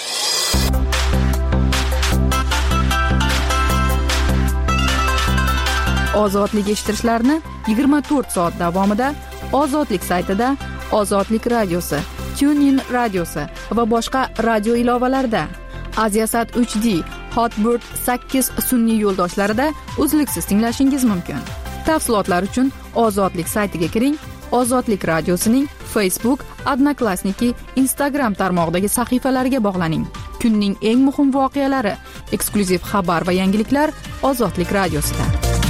S5: Ozodlik eshittirishlarni yigirma to'rt soat davomida Ozodlik saytida, Ozodlik radiosi, TuneIn radiosi va boshqa radio ilovalarida, Aziasat uch D, Hotbird sakkiz sun'iy yo'ldoshlarida uzluksiz tinglashingiz mumkin. Tafsilotlar uchun Ozodlik saytiga kiring. Ozodlik radiosining Facebook, Odnoklassniki, Instagram tarmog'idagi sahifalariga bog'laning. Kunning eng muhim voqealari, eksklyuziv xabar va yangiliklar Ozodlik radiosida.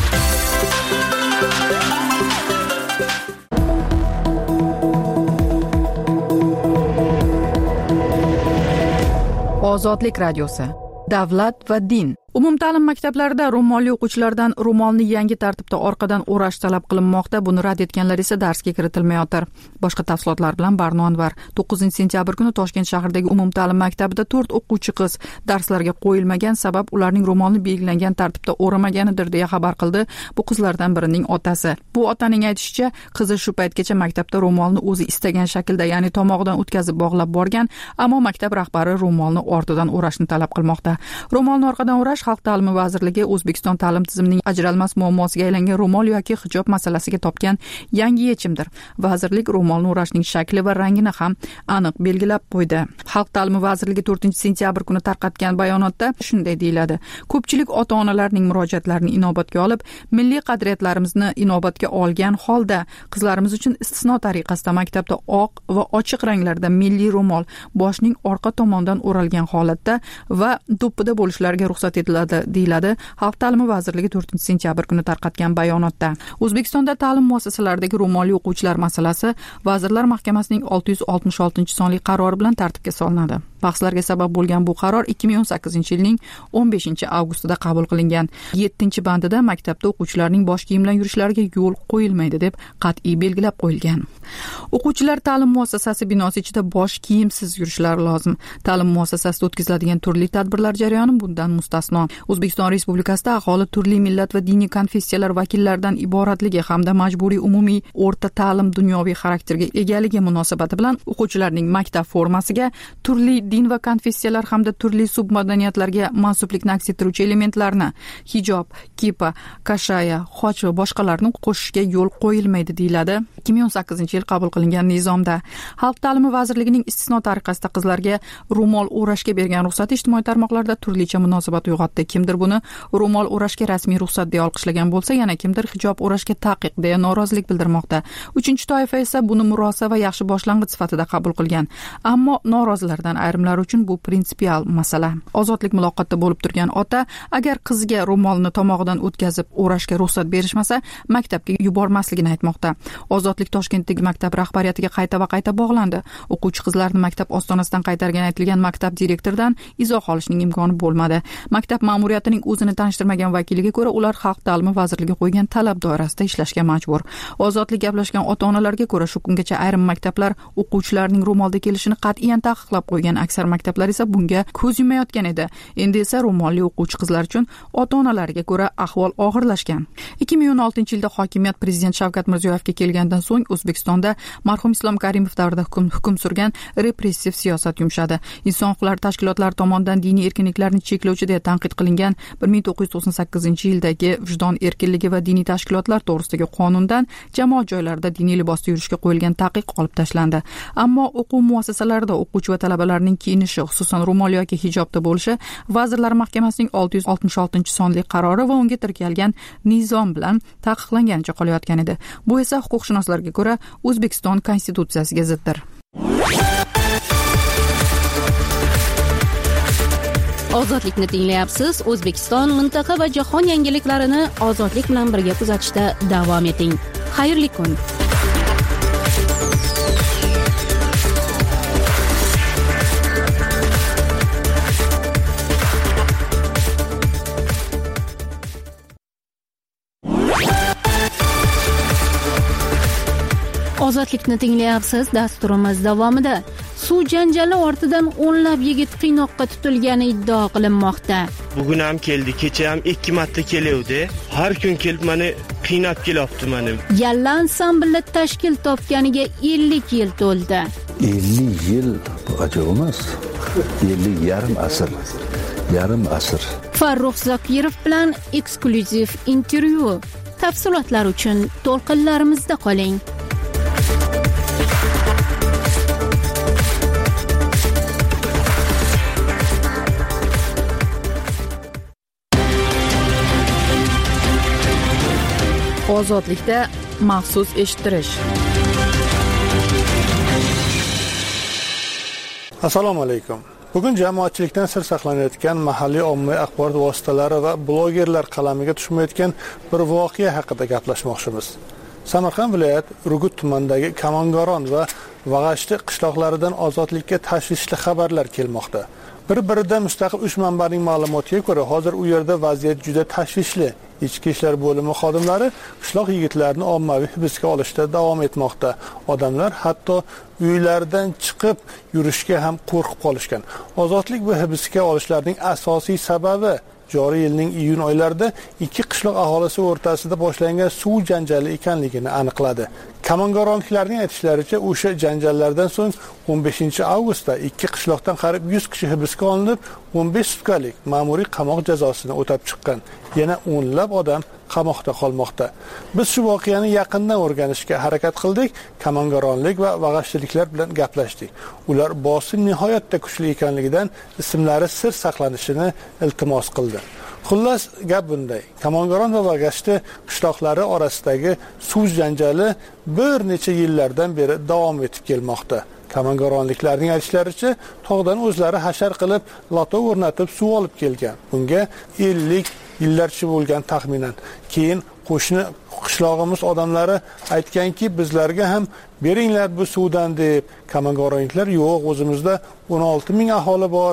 S5: Ozodlik radiosi. Davlat va din. Umumta'lim maktablarida ro'molli o'quvchilardan ro'molni yangi tartibda orqadan o'rash talab qilinmoqda. Buni rad etganlar esa darsga kiritilmayotir. Boshqa tafsilotlar bilan Barno Anvar. to'qqizinchi sentyabr kuni Toshkent shahridagi umumta'lim maktabida to'rt o'quvchi qiz darslarga qo'yilmagan sabab ularning ro'molni belgilangan tartibda o'ramaganidir deya xabar qildi bu qizlardan birining otasi. Bu otaning aytishicha, qizi shu paytgacha maktabda ro'molni o'zi istagan shaklda, ya'ni tomog'idan o'tkazib bog'lab borgan, ammo maktab rahbari ro'molni ortidan o'rashni talab qilmoqda. Ro'molni orqadan o'rash Xalq ta'limi vazirligi O'zbekiston ta'lim tizimining ajralmas muammosiga aylangan ro'mol yoki hijob masalasiga topgan yangi yechimdir. Vazirlik ro'molni o'rashning shakli va rangini ham aniq belgilab qo'ydi. Xalq ta'limi vazirligi to'rtinchi sentyabr kuni tarqatgan bayonotda shunday deyiladi: ko'pchilik ota-onalarning murojaatlarini inobatga olib, milliy qadriyatlarimizni inobatga olgan holda qizlarimiz uchun istisno tariqasida maktabda oq va ochiq ranglarda milliy ro'mol boshning orqa tomonidan o'ralgan holatda va do'ppida bo'lishlariga ruxsat etiladi deyiladi Xalq ta'limi vazirligi to'rtinchi sentyabr kuni tarqatgan bayonotda. O'zbekistonda ta'lim muassasalaridagi ro'molli o'quvchilar masalasi Vazirlar Mahkamasining olti yuz oltmish oltinchi sonli qarori bilan tartibga solinadi. Bahslarga sabab bo'lgan bu qaror ikki ming o'n sakkizinchi yilning o'n beshinchi avgustida qabul qilingan. yettinchi bandida maktabda o'quvchilarning bosh kiyim bilan yurishlariga yo'l qo'yilmaydi deb qat'iy belgilab qo'yilgan. O'quvchilar ta'lim muassasasi binosi ichida bosh kiyimsiz yurishlari lozim. Ta'lim muassasasida o'tkaziladigan turli tadbirlar jarayoni bundan mustasno. O'zbekiston Respublikasida aholi turli millat va diniy konfessiyalar vakillaridan iboratligi hamda majburiy umumiy o'rta ta'lim dunyoviy xarakterga egaligi munosabati bilan o'quvchilarning maktab formasiga turli din va konfessiyalar hamda turli submadaniyatlarga mansublikni aks ettiruvchi elementlarni hijob, kipa, kashaya, xoch va boshqalarni qo'shishga yo'l qo'yilmaydi deyiladi ikki ming o'n sakkizinchi yil qabul qilingan nizomda. Xalq ta'limi vazirligining istisno tariqasida qizlarga ro'mol o'rashga bergan ruxsati ijtimoiy tarmoqlarda turlicha munosabat uyg'otdi. Kimdir buni ro'mol o'rashga rasmiy ruxsat deya olqishlagan bo'lsa, yana kimdir hijob o'rashga taqiq deya norozilik bildirmoqda. Uchinchi toifa esa buni murosa va yaxshi boshlang'ich sifatida qabul qilgan. Ammo norozilardan ayrimlar uchun bu prinsipial masala. Ozodlik muloqotda bo'lib turgan ota agar qiziga ro'molni tomog'idan o'tkazib o'rashga ruxsat berishmasa, maktabga yubormasligini aytmoqda. Ozodlik Toshkentdagi maktab rahbariyatiga qayta va qayta bog'landi. O'quvchi qizlarni maktab ostonasidan qaytargan aytilgan maktab direktoridan izoh olishning imkoni bo'lmadi. Maktab ma'muriyatining o'zini tanishtirmagan vakiliga ko'ra, ular Xalq ta'limi vazirligi qo'ygan talab doirasida ishlashga majbur. Ozodlik gaplashgan ota-onalarga ko'ra, shu kungacha ayrim maktablar o'quvchilarning ro'molda kelishini qat'iyan taqiqlab qo'ygan, aksar maktablar esa bunga ko'z yumayotgan edi. Endi esa ro'molli o'quvchi qizlar uchun ota-onalariga ko'ra ahvol og'irlashgan. ikki ming o'n oltinchi yilda hokimiyat prezident Shavkat Mirziyoyevga kelgandan so'ng O'zbekistonda marhum Islom Karimov davrida hukm hukm surgan repressiv siyosat yumshadi. Inson huquqlari tashkilotlari tomonidan diniy erkinliklarni cheklovchi deya tanqid qilingan bir ming to'qqiz yuz to'qson sakkizinchi yildagi vijdon erkinligi va diniy tashkilotlar to'g'risidagi qonundan jamoat joylarida diniy libosda yurishga qo'yilgan taqiq olib tashlandi. Ammo o'quv muassasalarida o'quvchi va talabalarning kiyinishi, xususan ro'mol yoki hijobda bo'lishi Vazirlar Mahkamasining olti yuz oltmish oltinchi sonli qarori va unga kirkalgan nizom bilan taqiqlanganicha qolayotgan edi. Bu esa huquqshunoslarga ko'ra O'zbekiston konstitutsiyasiga ziddir.
S1: Ozodlikni tinglayapsiz. O'zbekiston, mintaqa va jahon yangiliklarini ozodlik bilan birga kuzatishda davom eting. Xayrli kun. Ozodlikni tinglayapsiz. Dasturimiz davomida suv janjali ortidan o'nlab yigit qiynoqqa tutilgani iddao qilinmoqda.
S12: Bugun ham keldi, kecha ham ikki marta keluvdi. Har kun kelib meni qiynab kelyapti meni.
S1: Yalla ansambli tashkil topganiga ellik yil to'ldi.
S13: ellik yil bu ajoyib emas. ellik yarim asr. Yarim asr.
S1: Farruh Zokirov bilan eksklyuziv intervyu. Tafsilotlar uchun to'lqinlarimizda qoling.
S5: Ozodlikda maxsus eshittirish.
S3: Assalomu alaykum. Bugun jamoatchilikdan sir saqlanayotgan mahalliy ommaviy axborot vositalari va blogerlar qalamiga tushmayotgan bir voqea haqida gaplashmoqchimiz. Samarqand viloyat Urgut tumanidagi Kamongoron va Vag'ashti qishloqlaridan ozodlikka tashvishli xabarlar kelmoqda. Bir-biridan mustaqil uch manbaning ma'lumotiga ko'ra, hozir u yerda vaziyat juda tashvishli. Ichki ishlar bo'limi xodimlari qishloq yigitlarini ommaviy hibsga olishda davom etmoqda. Odamlar hatto uylaridan chiqib yurishga ham qo'rqib qolishgan. Ozodlik va hibsga olishlarning asosiy sababi joriy yilning iyun oylarida ikki qishloq aholisi o'rtasida boshlangan suv janjali ekanligini aniqladi. Kamongoronliklarning aytishlaricha, o'sha janjallardan so'ng o'n beshinchi avgustda ikki qishloqdan qariyb yuz kishi hibsga olinib, o'n besh sutkalik ma'muriy qamoq jazosini o'tab chiqqan. Yana o'nlab odam qamoqda qolmoqda. Biz shu voqeani yaqindan o'rganishga harakat qildik. Kamongoronlik va vag'ashtiliklar bilan gaplashdik. Ular bosim nihoyatda kuchli ekanligidan ismlari sir saqlanishini iltimos qildi. Xullas, gap bunday. Kamongoron va Vag'ashti qishloqlari orasidagi suv janjali bir necha yillardan beri davom etib kelmoqda. Kamongoronliklarning aytishlaricha, tog'dan o'zlari hashar qilib, loto o'rnatib suv olib kelgan. Bunga ellik yillarcha bo'lgan taxminan. Keyin qo'shni qishlog'imiz odamlari aytganki, bizlarga ham beringlar bu suvdan deb. Kamongoronliklar yo'q, o'zimizda o'n olti ming aholi bor,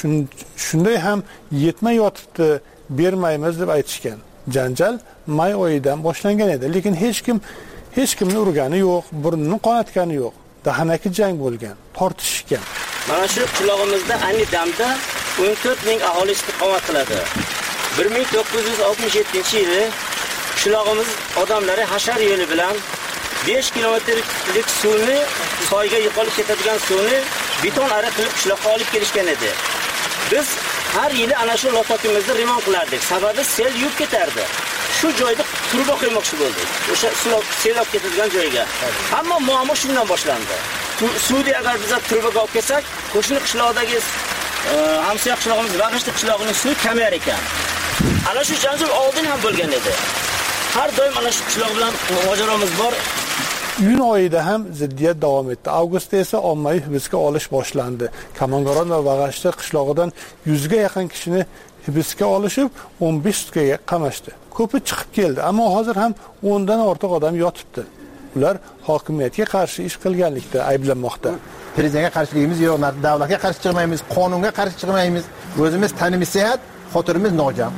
S3: shunday ham yetmay yotibdi, bermaymiz deb aytishgan. Janjal may oyidan boshlangan edi, lekin hech kim hech kimni urgani yo'q, burnini qonatgani yo'q. Dahanaki jang bo'lgan, tortishgan.
S14: Mana shu qishlog'imizda ayni damda o'n to'rt ming aholi istiqomat qiladi. bir ming to'qqiz yuz oltmish yettinchi yili qishlog'imiz odamlari hashar yo'li bilan besh kilometrlik suvni, soyga yo'qolib ketadigan suvni beton ara qilib qishloqqa olib kelishgan edi. Biz har yili ana shu lotokimizni remont qilardik. Sababi sel yuvib ketardi. Shu joyda turba qo'ymoqchi bo'ldik. O'sha suv selab ketadigan joyga. Hamma muammo shundan boshlandi. Suvni agar biz turbaga olib kelsak, qo'shni qishloqdagi hamsoya qishlog'imiz Vag'ashti qishlog'ining suvi kamar ekan. Ana shu janjal oldin ham bo'lgan edi. Har doim ana shu qishloq bilan mojaromiz bor.
S3: Iyun oyida ham ziddiyat davom etdi. Avgustda esa ommaviy hibsga olish boshlandi. Kamongoron va Vag'ashti qishlog'idan yuzga yaqin kishini hibsga olishib, o'n besh sutkaga qamashdi. Ko'pi chiqib keldi, ammo hozir ham o'ndan ortiq odam yotibdi. Ular hokimiyatga qarshi ish qilganlikda ayblanmoqda.
S15: Prezidentga qarshiligimiz yo'q, davlatga qarshi chiqmaymiz, qonunga qarshi chiqmaymiz. O'zimiz tanimizsak, xotirimiz nojam.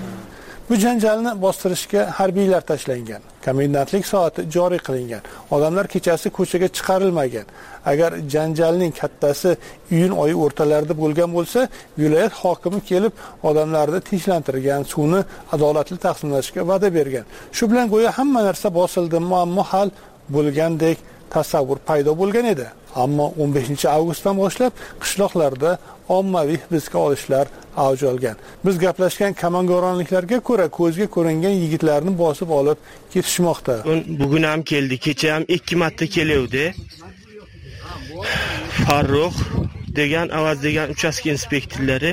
S3: Bu janjalni bostirishga harbiylar tashlangan. Komendantlik soati joriy qilingan. Odamlar kechasi ko'chaga chiqarilmagan. Agar janjalning kattasi iyun oyi o'rtalarida bo'lgan bo'lsa, viloyat hokimi kelib odamlarni tinchlantirgan, suvni adolatli taqsimlashga va'da bergan. Shu bilan go'yo hamma narsa bosildi, muammo hal bo'lgandek tasavvur paydo bo'lgan edi. Ammo o'n beshinchi avgustdan boshlab qishloqlarda ommaviy hibsga olishlar avj olgan. Biz gaplashgan kamongoronliklarga ko'ra, ko'zga ko'ringan yigitlarni bosib olib ketishmoqda.
S12: Bugun ham keldi, kecha ham ikki marta keluvdi. Farruh degan avaz degan uchastka inspektorlari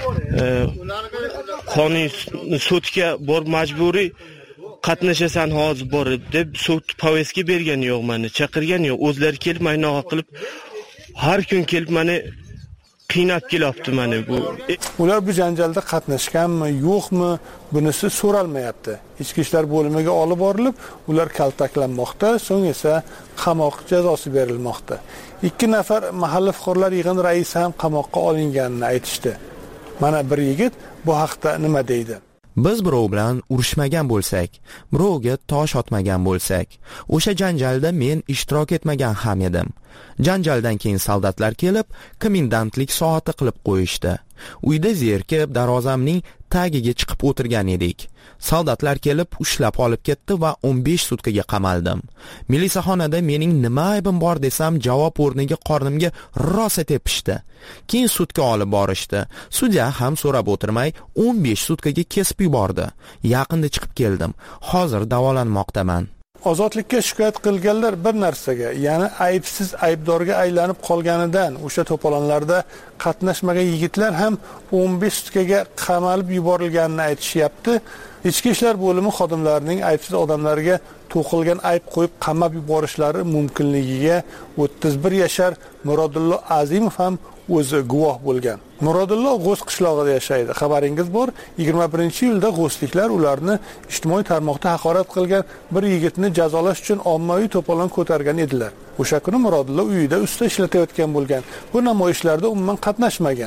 S12: qonuniy sudga bor majburiy qatnashasan hozir bor deb sud poveska bergani yo'q, meni chaqirgani yo'q. O'zlari kelib maynoqa qilib har kun kelib meni qiynab kelyapti mana bu.
S3: Ular bu janjalda qatnashganmi, yo'qmi, bunisi so'ralmayapti. Ichki ishlar bo'limiga olib borilib, ular kaltaklanmoqda, so'ng esa qamoq jazosi berilmoqda. Ikki nafar mahalla fuqarolar yig'in raisi ham qamoqqa olinganini aytishdi. Mana bir yigit bu haqda nima deydi?
S16: Biz birov bilan urushmagan bo'lsak, birovga tosh otmagan bo'lsak, o'sha janjalda men ishtirok etmagan ham edim. Janjaldan keyin soldatlar kelib, komendantlik soati qilib qo'yishdi. Uyda zerkib, darvozamning tagiga chiqib o'tirgan edik. Soldatlar kelib ushlab olib ketdi va o'n besh sutkaga qamaldim. Milisaxonada mening nima aybim bor desam, javob o'rniga qornimga rosa tepishdi. Keyin sudga olib borishdi. Sudya ham so'rab o'tirmay o'n besh sutkaga kesib yubordi. Yaqinda chiqib keldim. Hozir davolanmoqdaman.
S3: Ozodlikka shikoyat qilganlar bir narsaga, ya'ni aybsiz aybdorga aylanib qolganidan, o'sha to'polonlarda qatnashmagan yigitlar ham o'n besh sutkaga qamalib yuborilganini aytishyapti. Ichki ishlar bo'limi xodimlarining aybsiz odamlarga to'qilgan ayb qo'yib qamab yuborishlari mumkinligiga o'ttiz bir yashar Murodullo Azimov ham o'zi guvoh bo'lgan. Murodullo G'o's qishlog'ida yashaydi. Xabaringiz bor, yigirma birinchi iyulda g'o'sliklar ularni ijtimoiy tarmoqda haqorat qilgan bir yigitni jazolash uchun ommaviy to'polon ko'targan edilar. O'sha kuni Murodullo uyida usta ishlatayotgan bo'lgan. Bu namoyishlarda umuman qatnashmagan.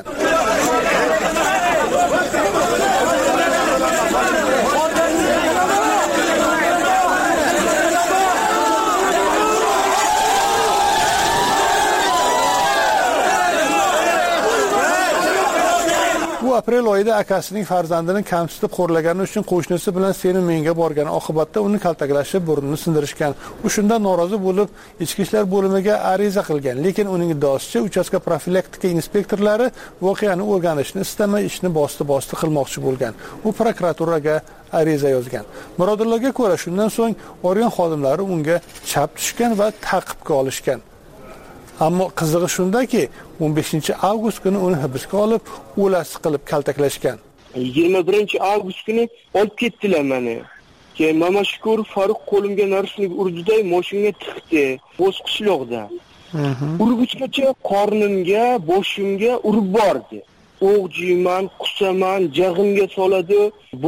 S3: Aprel oyida akasining farzandini kamsitib xo'rlagani uchun qo'shnisi bilan seni menga borgan. Oqibatda uni kaltaklashib, burnini sindirishgan. U shundan norozi bo'lib, ichki ishlar bo'limiga ariza qilgan. Lekin uning iddaosicha uchastka profilaktika inspektorlari voqeani o'rganishni istamay, ishni bosti-bosti qilmoqchi bo'lgan. U prokuraturaga ariza yozgan. Murodulloga ko'ra, shundan so'ng organ xodimlari unga chap tushgan va ta'qibga olishgan. Ammo qizig'i shundaki, o'n beshinchi avgust kuni uni hibsga olib, o'lasi qilib kaltaklashgan.
S12: yigirma birinchi avgust kuni olib ketdilar meni. Keyin Mamashukurov Faruq qo'limga narishlik urdiday mashinaga tiqdi, G'o's qishloqda. Urg'ichgacha qornimga, boshimga urib bordi. O'g'jiyman, qusaman, jag'imga soladi,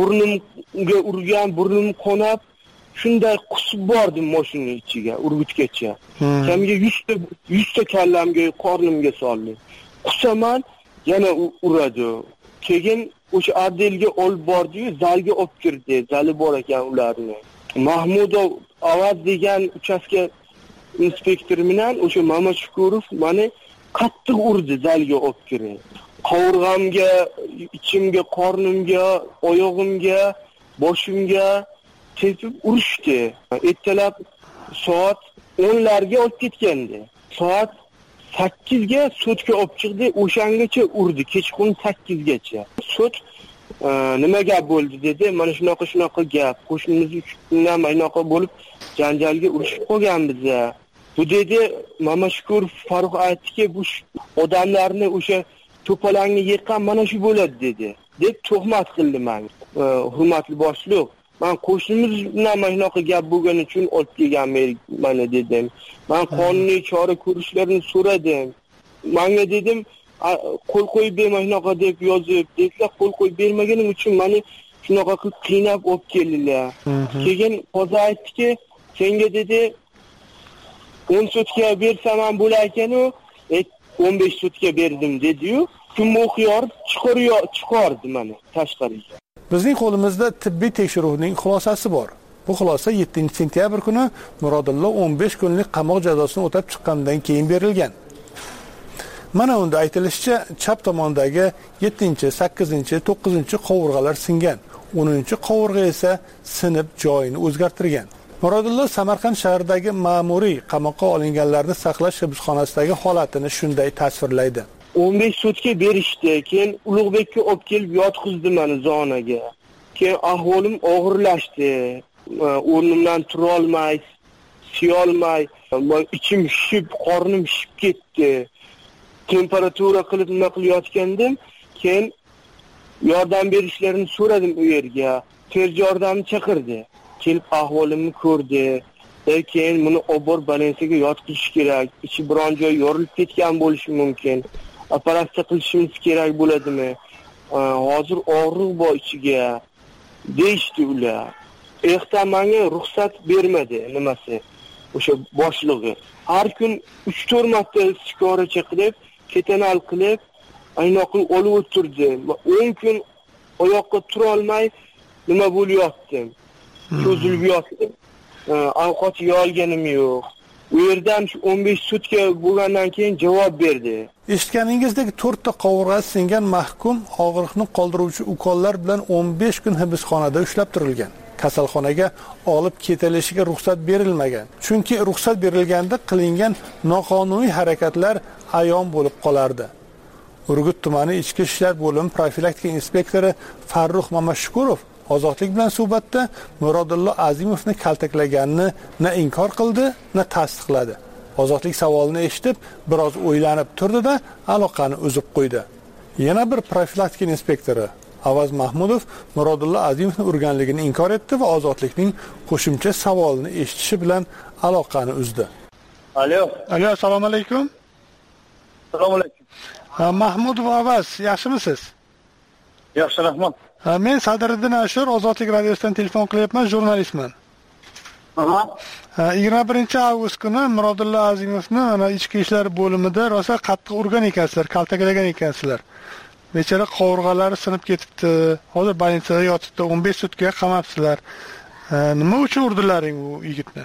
S12: burnimga urgan, burnim qonab, shunday qusib bordim mashina ichiga, urg'ichgacha. Kamga yuz ta kallamga, qornimga soldi. Qusaman, yana uradi. Keyin o'sha Ardelga olib bordi-yu, zalga olib kirdi. Zali bor ekan ularni. Mahmudov Avaz degan uchastka inspektor bilan o'sha Mamashukurov meni qattiq urdi, zalga olib kirdi. Qovurg'amga, ichimga, qornimga, oyog'imga, boshimga tepib urishdi. Ertalab soat o'nlarga olib ketgandi. Soat sakkizga sudga olib chiqdi, o'shangacha urdi, kechqurun sakkizgacha. Sud nima gap bo'ldi dedi, mana shunaqa shunaqa gap, qo'shnimiz uchun maynoqa bo'lib janjalga urishib qolganmiz. Bu dedi, Mamashukurov Faruq aytdiki, bu odamlarni o'sha to'polonga yiqqan mana shu bo'ladi dedi. Deb tuhmat qildi menga. Hurmatli boshliq, men qo'shnimiz bilan mana shunaqa gap bo'lgani uchun olib kelganman mana dedim. Men qonuniy chora ko'rishlarini so'radim. Menga dedim, qo'l qo'yib berma shunaqa deb yozib, dedilar, qo'l qo'yib bermaganim uchun meni shunaqa qilib qiynab olib keldilar. Keyin qo'zi aytdiki, senga dedi o'n sutka bersam ham bo'lar ekan-u, o'n besh sutka berdim dedi-yu, kunma o'qiyor chiqariyor, chiqardi meni tashqariga.
S3: Bizning qo'limizda tibbiy tekshiruvning xulosasi bor. Bu xulosa yettinchi sentyabr kuni Murodullo o'n besh kunlik qamoq jazosini o'tab chiqqandan keyin berilgan. Mana unda aytilishicha, chap tomondagi yettinchi, sakkizinchi, to'qqizinchi qovurg'alar singan. o'ninchi qovurg'a esa sinib joyini o'zgartirgan. Murodullo Samarqand shahridagi ma'muriy qamoqqa olinganlarni saqlash hibsxonasidagi holatini shunday tasvirlaydi.
S12: o'n besh sutka berishdi. Keyin Ulug'bekka olib kelib yotqizdi meni zonaga. Keyin ahvolim og'irlashdi. O'rnimdan tura olmay, siya olmay, ichim shishib, qornim shishib ketdi. temperatura qilib nima qilayotgandim. Keyin yordam berishlarini so'radim u yerga. Tez yordamni chaqirdi. Kelib ahvolimni ko'rdi. Keyin buni obor balansiga yotqizish kerak. Ichi biron joy yorilib ketgan bo'lishi mumkin. Operatsiya qilishimiz kerak bo'ladimi? Hozir og'riq bor ichiga deyishdi ular. Erta menga ruxsat bermadi nimasi. O'sha boshlig'i. Har kun uch to'rt marta shikoracha qilib, ketanal qilib, aynoqni olib o'tirdi. o'n kun oyoqqa tura olmay nima bo'lyaptim. Cho'zilib yotdim. Ovqat yeyolganim yo'q. U yerdan shu o'n besh sutka bo'lgandan keyin javob berdi.
S3: Eshitganingizdek to'rt ta qovurg'asi singan mahkum og'riqni qoldiruvchi ukollar bilan o'n besh kun hibsxonada ushlab turilgan. Kasalxonaga olib ketilishiga ruxsat berilmagan. Chunki ruxsat berilganda qilingan noqonuniy harakatlar ayon bo'lib qolardi. Urgut tumani Ichki ishlar bo'limi profilaktika inspektori Farruh Mamashukurov Ozodlik bilan suhbatda Murodillo Azimovni kaltaklaganini na inkor qildi, na tasdiqladi. Ozodlik savolini eshitib, biroz o'ylanib turdi-da, aloqani uzib qo'ydi. Yana bir profilaktika inspektori Avaz Mahmudov Murodillo Azimovni urganligini inkor etdi va Ozodlikning qo'shimcha savolini eshitishi bilan aloqani uzdi.
S7: Alo.
S3: Alo, assalomu alaykum.
S7: Assalomu alaykum.
S3: Mahmudov Avaz, yaxshimisiz?
S7: Yaxshi, rahmat.
S3: Men Sadriddin Ashur, Ozodlik radiosidan telefon qilyapman, jurnalistman.
S7: Aha.
S3: yigirma birinchi avgust kuni Murodillo Azimovni ana ichki ishlar bo'limida rosa qattiq urgan ekansizlar, kaltaklagan ekansizlar. Bechara qovurg'alari sinib ketibdi. Hozir больницada yotibdi, o'n besh sutkaga qamabsizlar. Nima uchun urdilaring u yigitni?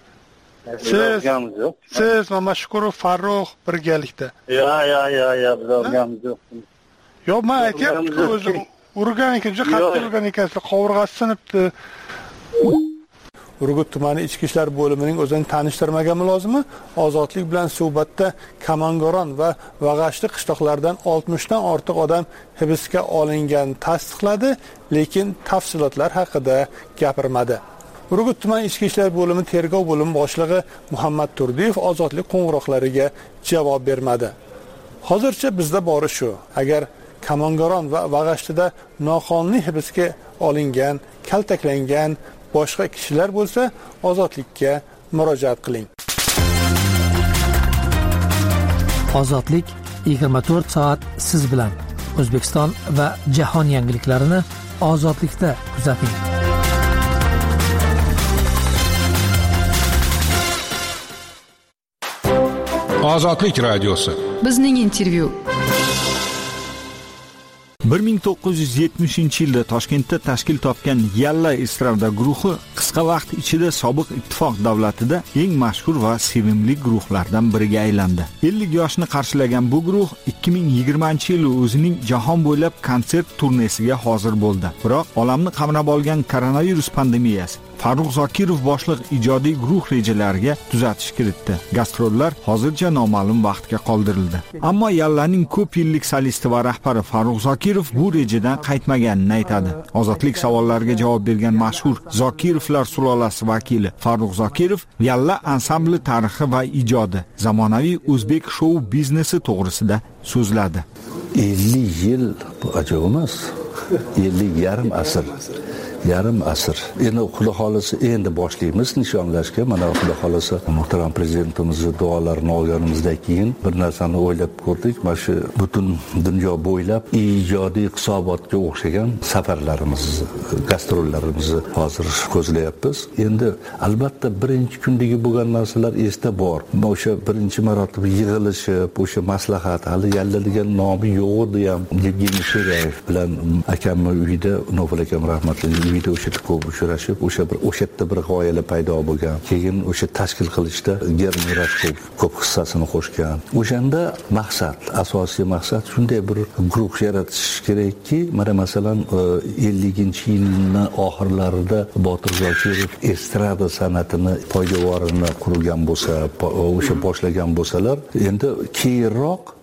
S3: Siz, siz Mamashukurov, Farruh birgalikda.
S7: Ya, ya, ya, ya, biz urganmiz yo'q.
S3: Yo'q, men aytyapman, o'zi urgan ekan, juda qattiq urgan ekansizlar, qovurg'asi sinibdi. Urgut tumani Ichki ishlar bo'limining o'zini tanishtirmagan mulozimi Ozodlik bilan suhbatda Kamangoron va Vag'ashli qishloqlaridan oltmishdan ortiq odam hibsga olingan tasdiqladi, lekin tafsilotlar haqida gapirmadi. Urgut tumani Ichki ishlar bo'limi tergov bo'limi boshlig'i Muhammad Turdiyev Ozodlik qo'ng'iroqlariga javob bermadi. Hozircha bizda bori shu. Agar Kamangoron va Vag'ashlida noqonuniy hibsga olingan, kaltaklangan boshqa kishilar bo'lsa, Ozodlikka murojaat qiling.
S2: Ozodlik yigirma to'rt soat siz bilan. O'zbekiston va jahon yangiliklarini Ozodlikda kuzating.
S4: Ozodlik radiosi.
S5: Bizning intervyu.
S17: bir ming to'qqiz yuz yetmishinchi yilda Toshkentda tashkil topgan Yalla estrada guruhi qisqa vaqt ichida sobiq ittifoq davlatida eng mashhur va sevimli guruhlardan biriga aylandi. ellik yoshni qarshilagan bu guruh ikki ming yigirmanchi yili o'zining jahon bo'ylab konsert turnesiga hozir bo'ldi. Biroq olamni qamrab olgan koronavirus pandemiyasi Farruh Zokirov boshliq ijodiy guruh rejalariga tuzatish kiritdi. Gastrollar hozircha noma'lum vaqtga qoldirildi. Ammo Yallaning ko'p yillik solisti va rahbari Farruh Zokirov bu rejadan qaytmaganini aytadi. Ozodlik savollariga javob bergan mashhur Zokirovlar sulolasi vakili Farruh Zokirov Yalla ansambli tarixi va ijodi, zamonaviy o'zbek shou biznesi to'g'risida so'zladi.
S13: ellik yil bu ajoyib emas. ellik yarim asr. Yarim asr. Endi Xudo xolisi endi boshlaymiz nishonlashga. Mana Xudo xolisi muhtaram prezidentimizning duolarini olganimizdan keyin bir narsani o'ylab ko'rdik. Mana shu butun dunyo bo'ylab ijodiy hisobotga o'xshagan safarlarimiz, gastrollarimizni hozir ko'zlayapmiz. Endi albatta birinchi kundagi bo'lgan narsalar esda bor. O'sha birinchi marotaba yig'ilishib, o'sha maslahat, hali Yalla degan nomi yo'q edi ham. Yevgeniy Shirayev bilan akamni uyida, Nofil akam rahmatli uyida o'sha ko'p uchrashib, o'sha bir o'sha yerda bir g'oyalar paydo bo'lgan. Keyin o'sha tashkil qilishda German Rashkov ko'p hissasini qo'shgan. O'shanda maqsad, asosiy maqsad shunday bir guruh yaratish kerakki, mana masalan elliginchi yilning oxirlarida Botir Zokirov estrada san'atini poydevorini qurgan bo'lsa, o'sha boshlagan bo'lsalar, endi keyinroq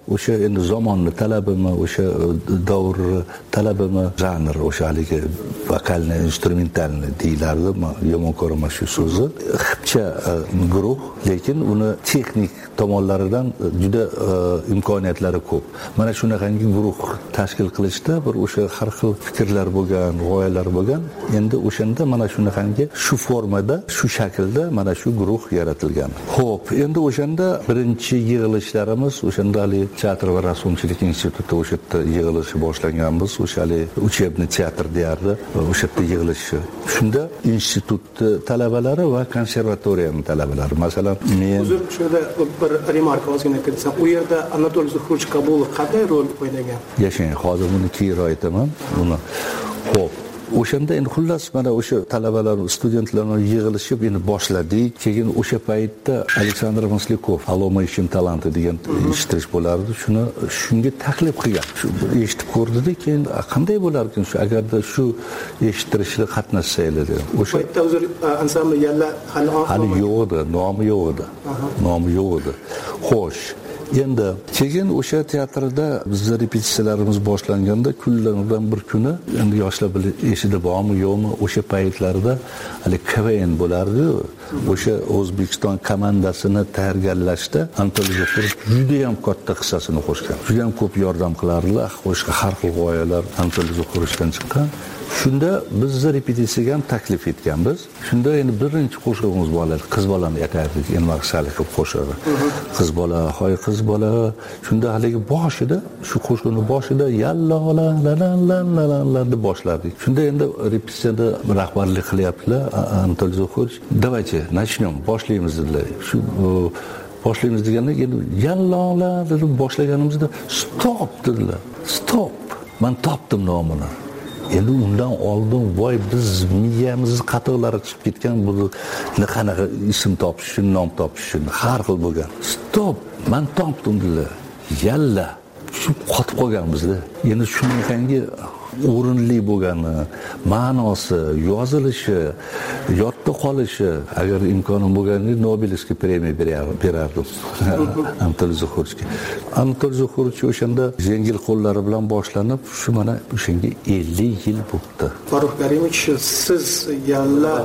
S13: o'sha endi zamonni talabimi, o'sha davr talabimi, janr o'sha haligi vokalni, instrumentalni deyilardi, yomon ko'raman shu so'zni. Xipcha guruh, lekin uni texnik tomonlaridan juda imkoniyatlari ko'p. Mana shunaqangi guruh tashkil qilishda bir o'sha har xil fikrlar bo'lgan, g'oyalar bo'lgan. Endi o'shanda mana shunaqangi shu formada, shu shaklda mana shu guruh yaratilgan. Xo'p, endi o'shanda birinchi yig'ilishlarimiz o'shanda hali teatr va rassomchilik instituti o'sha yerda yig'ilishi boshlanganmiz. O'sha hali uchebni teatr deyardi. O'sha yerda yig'ilishi. Shunda institut talabalari va konservatoriyaning talabalari. Masalan, men
S18: Uzr, shunda bir remarka ozgina kitsam, u yerda Anatoliy Zuxurovich Kabulov qanday rol o'ynagan?
S13: Yashang, hozir buni keyinroq aytaman. Buni. Xo'p, o'shanda endi xullas mana o'sha talabalar, studentlarning yig'ilishib endi boshladik. Keyin o'sha paytda Aleksandr Maslikov Aloma ishim talanti degan eshitish bo'lardi. Shuni shunga taklif qilgan. Shu eshitib ko'rdida, keyin qanday bo'lar ekan shu agarda shu eshittirishda qatnashsa edi.
S18: O'sha paytda o'zir ansambl yalla hali
S13: hali yo'q edi, nomi yo'q edi. Nomi yo'q edi. Xo'sh, endi keyin o'sha teatrda bizning repetitsiyalarimiz boshlanganda kunlardan bir kuni endi yoshlar eshida bormi yo'qmi, o'sha paytlarda hali K V N bo'lardi. O'sha O'zbekiston komandasini tayyorlashda Anatoliy Zuxurovich juda ham katta hissasini qo'shgan. Juda ham ko'p yordam qilardilar. Qo'shqa har xil g'oyalar Anatoliy Zuxurovichdan chiqqan. Shunda bizni repetitsiyaga ham taklif etganmiz. Shunda endi birinchi qo'shig'imiz bor edi. Qiz bolani aytardik, endi maqsadli qilib qo'shig'i. Qiz bola, hoy qiz bola. Shunda haligi boshida, shu qo'shig'ning boshida yallola la la la la la deb boshladik. Shunda endi repetitsiyada rahbarlik qilyaptilar Anatoliy Zuxurovich. Давайте начнем, boshlaymiz dedilar. Shu boshlaymiz deganda endi yallola deb boshlaganimizda stop dedilar. Stop. Men topdim nomini. Endi undan oldin voy biz miyamizni qatiqlari chiqib ketgan, bu qanaqa ism topish uchun, nom topish uchun har xil bo'lgan. Stop, men topdim dedilar. Yalla, shu qotib qolganmizda. Endi shunaqangi o'rinli bo'lgani, ma'nosi, yozilishi, yodda qolishi, agar imkonim bo'lganda Nobelskiy premiya berardim Anatoliy Zuxurovichga. Anatoliy Zuxurovich o'shanda yengil qo'llari bilan boshlanib, shu mana o'shanga ellik yil bo'ldi.
S18: Farruh Karimov, siz yalla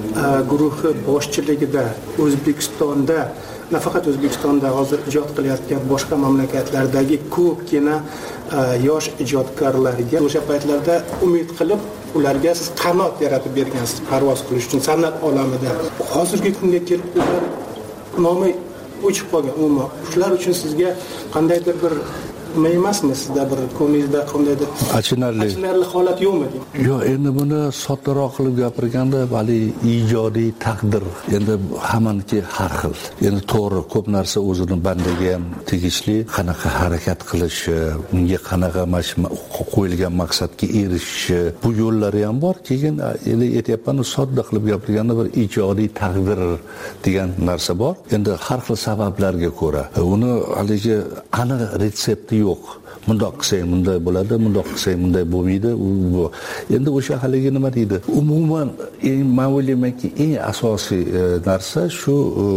S18: guruhi boshchiligida O'zbekistonda, nafaqat O'zbekistonda hozir ijod qilayotgan boshqa mamlakatlardagi ko'pgina yosh ijodkorlarga o'sha paytlarda umid qilib, ularga siz qanot yaratib bergansiz parvoz qilish uchun san'at olamida. Hozirgi kunga kelib ular nomi o'chib qolgan. Umuman shular uchun sizga qandaydir bir nima emasmi, sizda bir ko'nglingizda qandaydir
S13: achinarli
S18: achinarli holat yo'qmi?
S13: Yo'q, endi buni soddaroq qilib gapirganda, vali ijodiy taqdir endi hammaniki har xil. Endi to'g'ri, ko'p narsa o'zini bandaga ham tegishli, qanaqa harakat qilishi, unga qanaqa qo'yilgan maqsadga erishishi, bu yo'llari ham bor. Keyin endi aytayapman, sodda qilib gapirganda bir ijodiy taqdir degan narsa bor. Endi har xil sabablarga ko'ra uni haligi aniq retsepti yo'q. Bundoq qilsang bunday bo'ladi, bundoq qilsang bunday bo'lmaydi. Endi o'sha haligi nima deydi? Umuman eng men o'ylaymanki, eng asosiy narsa shu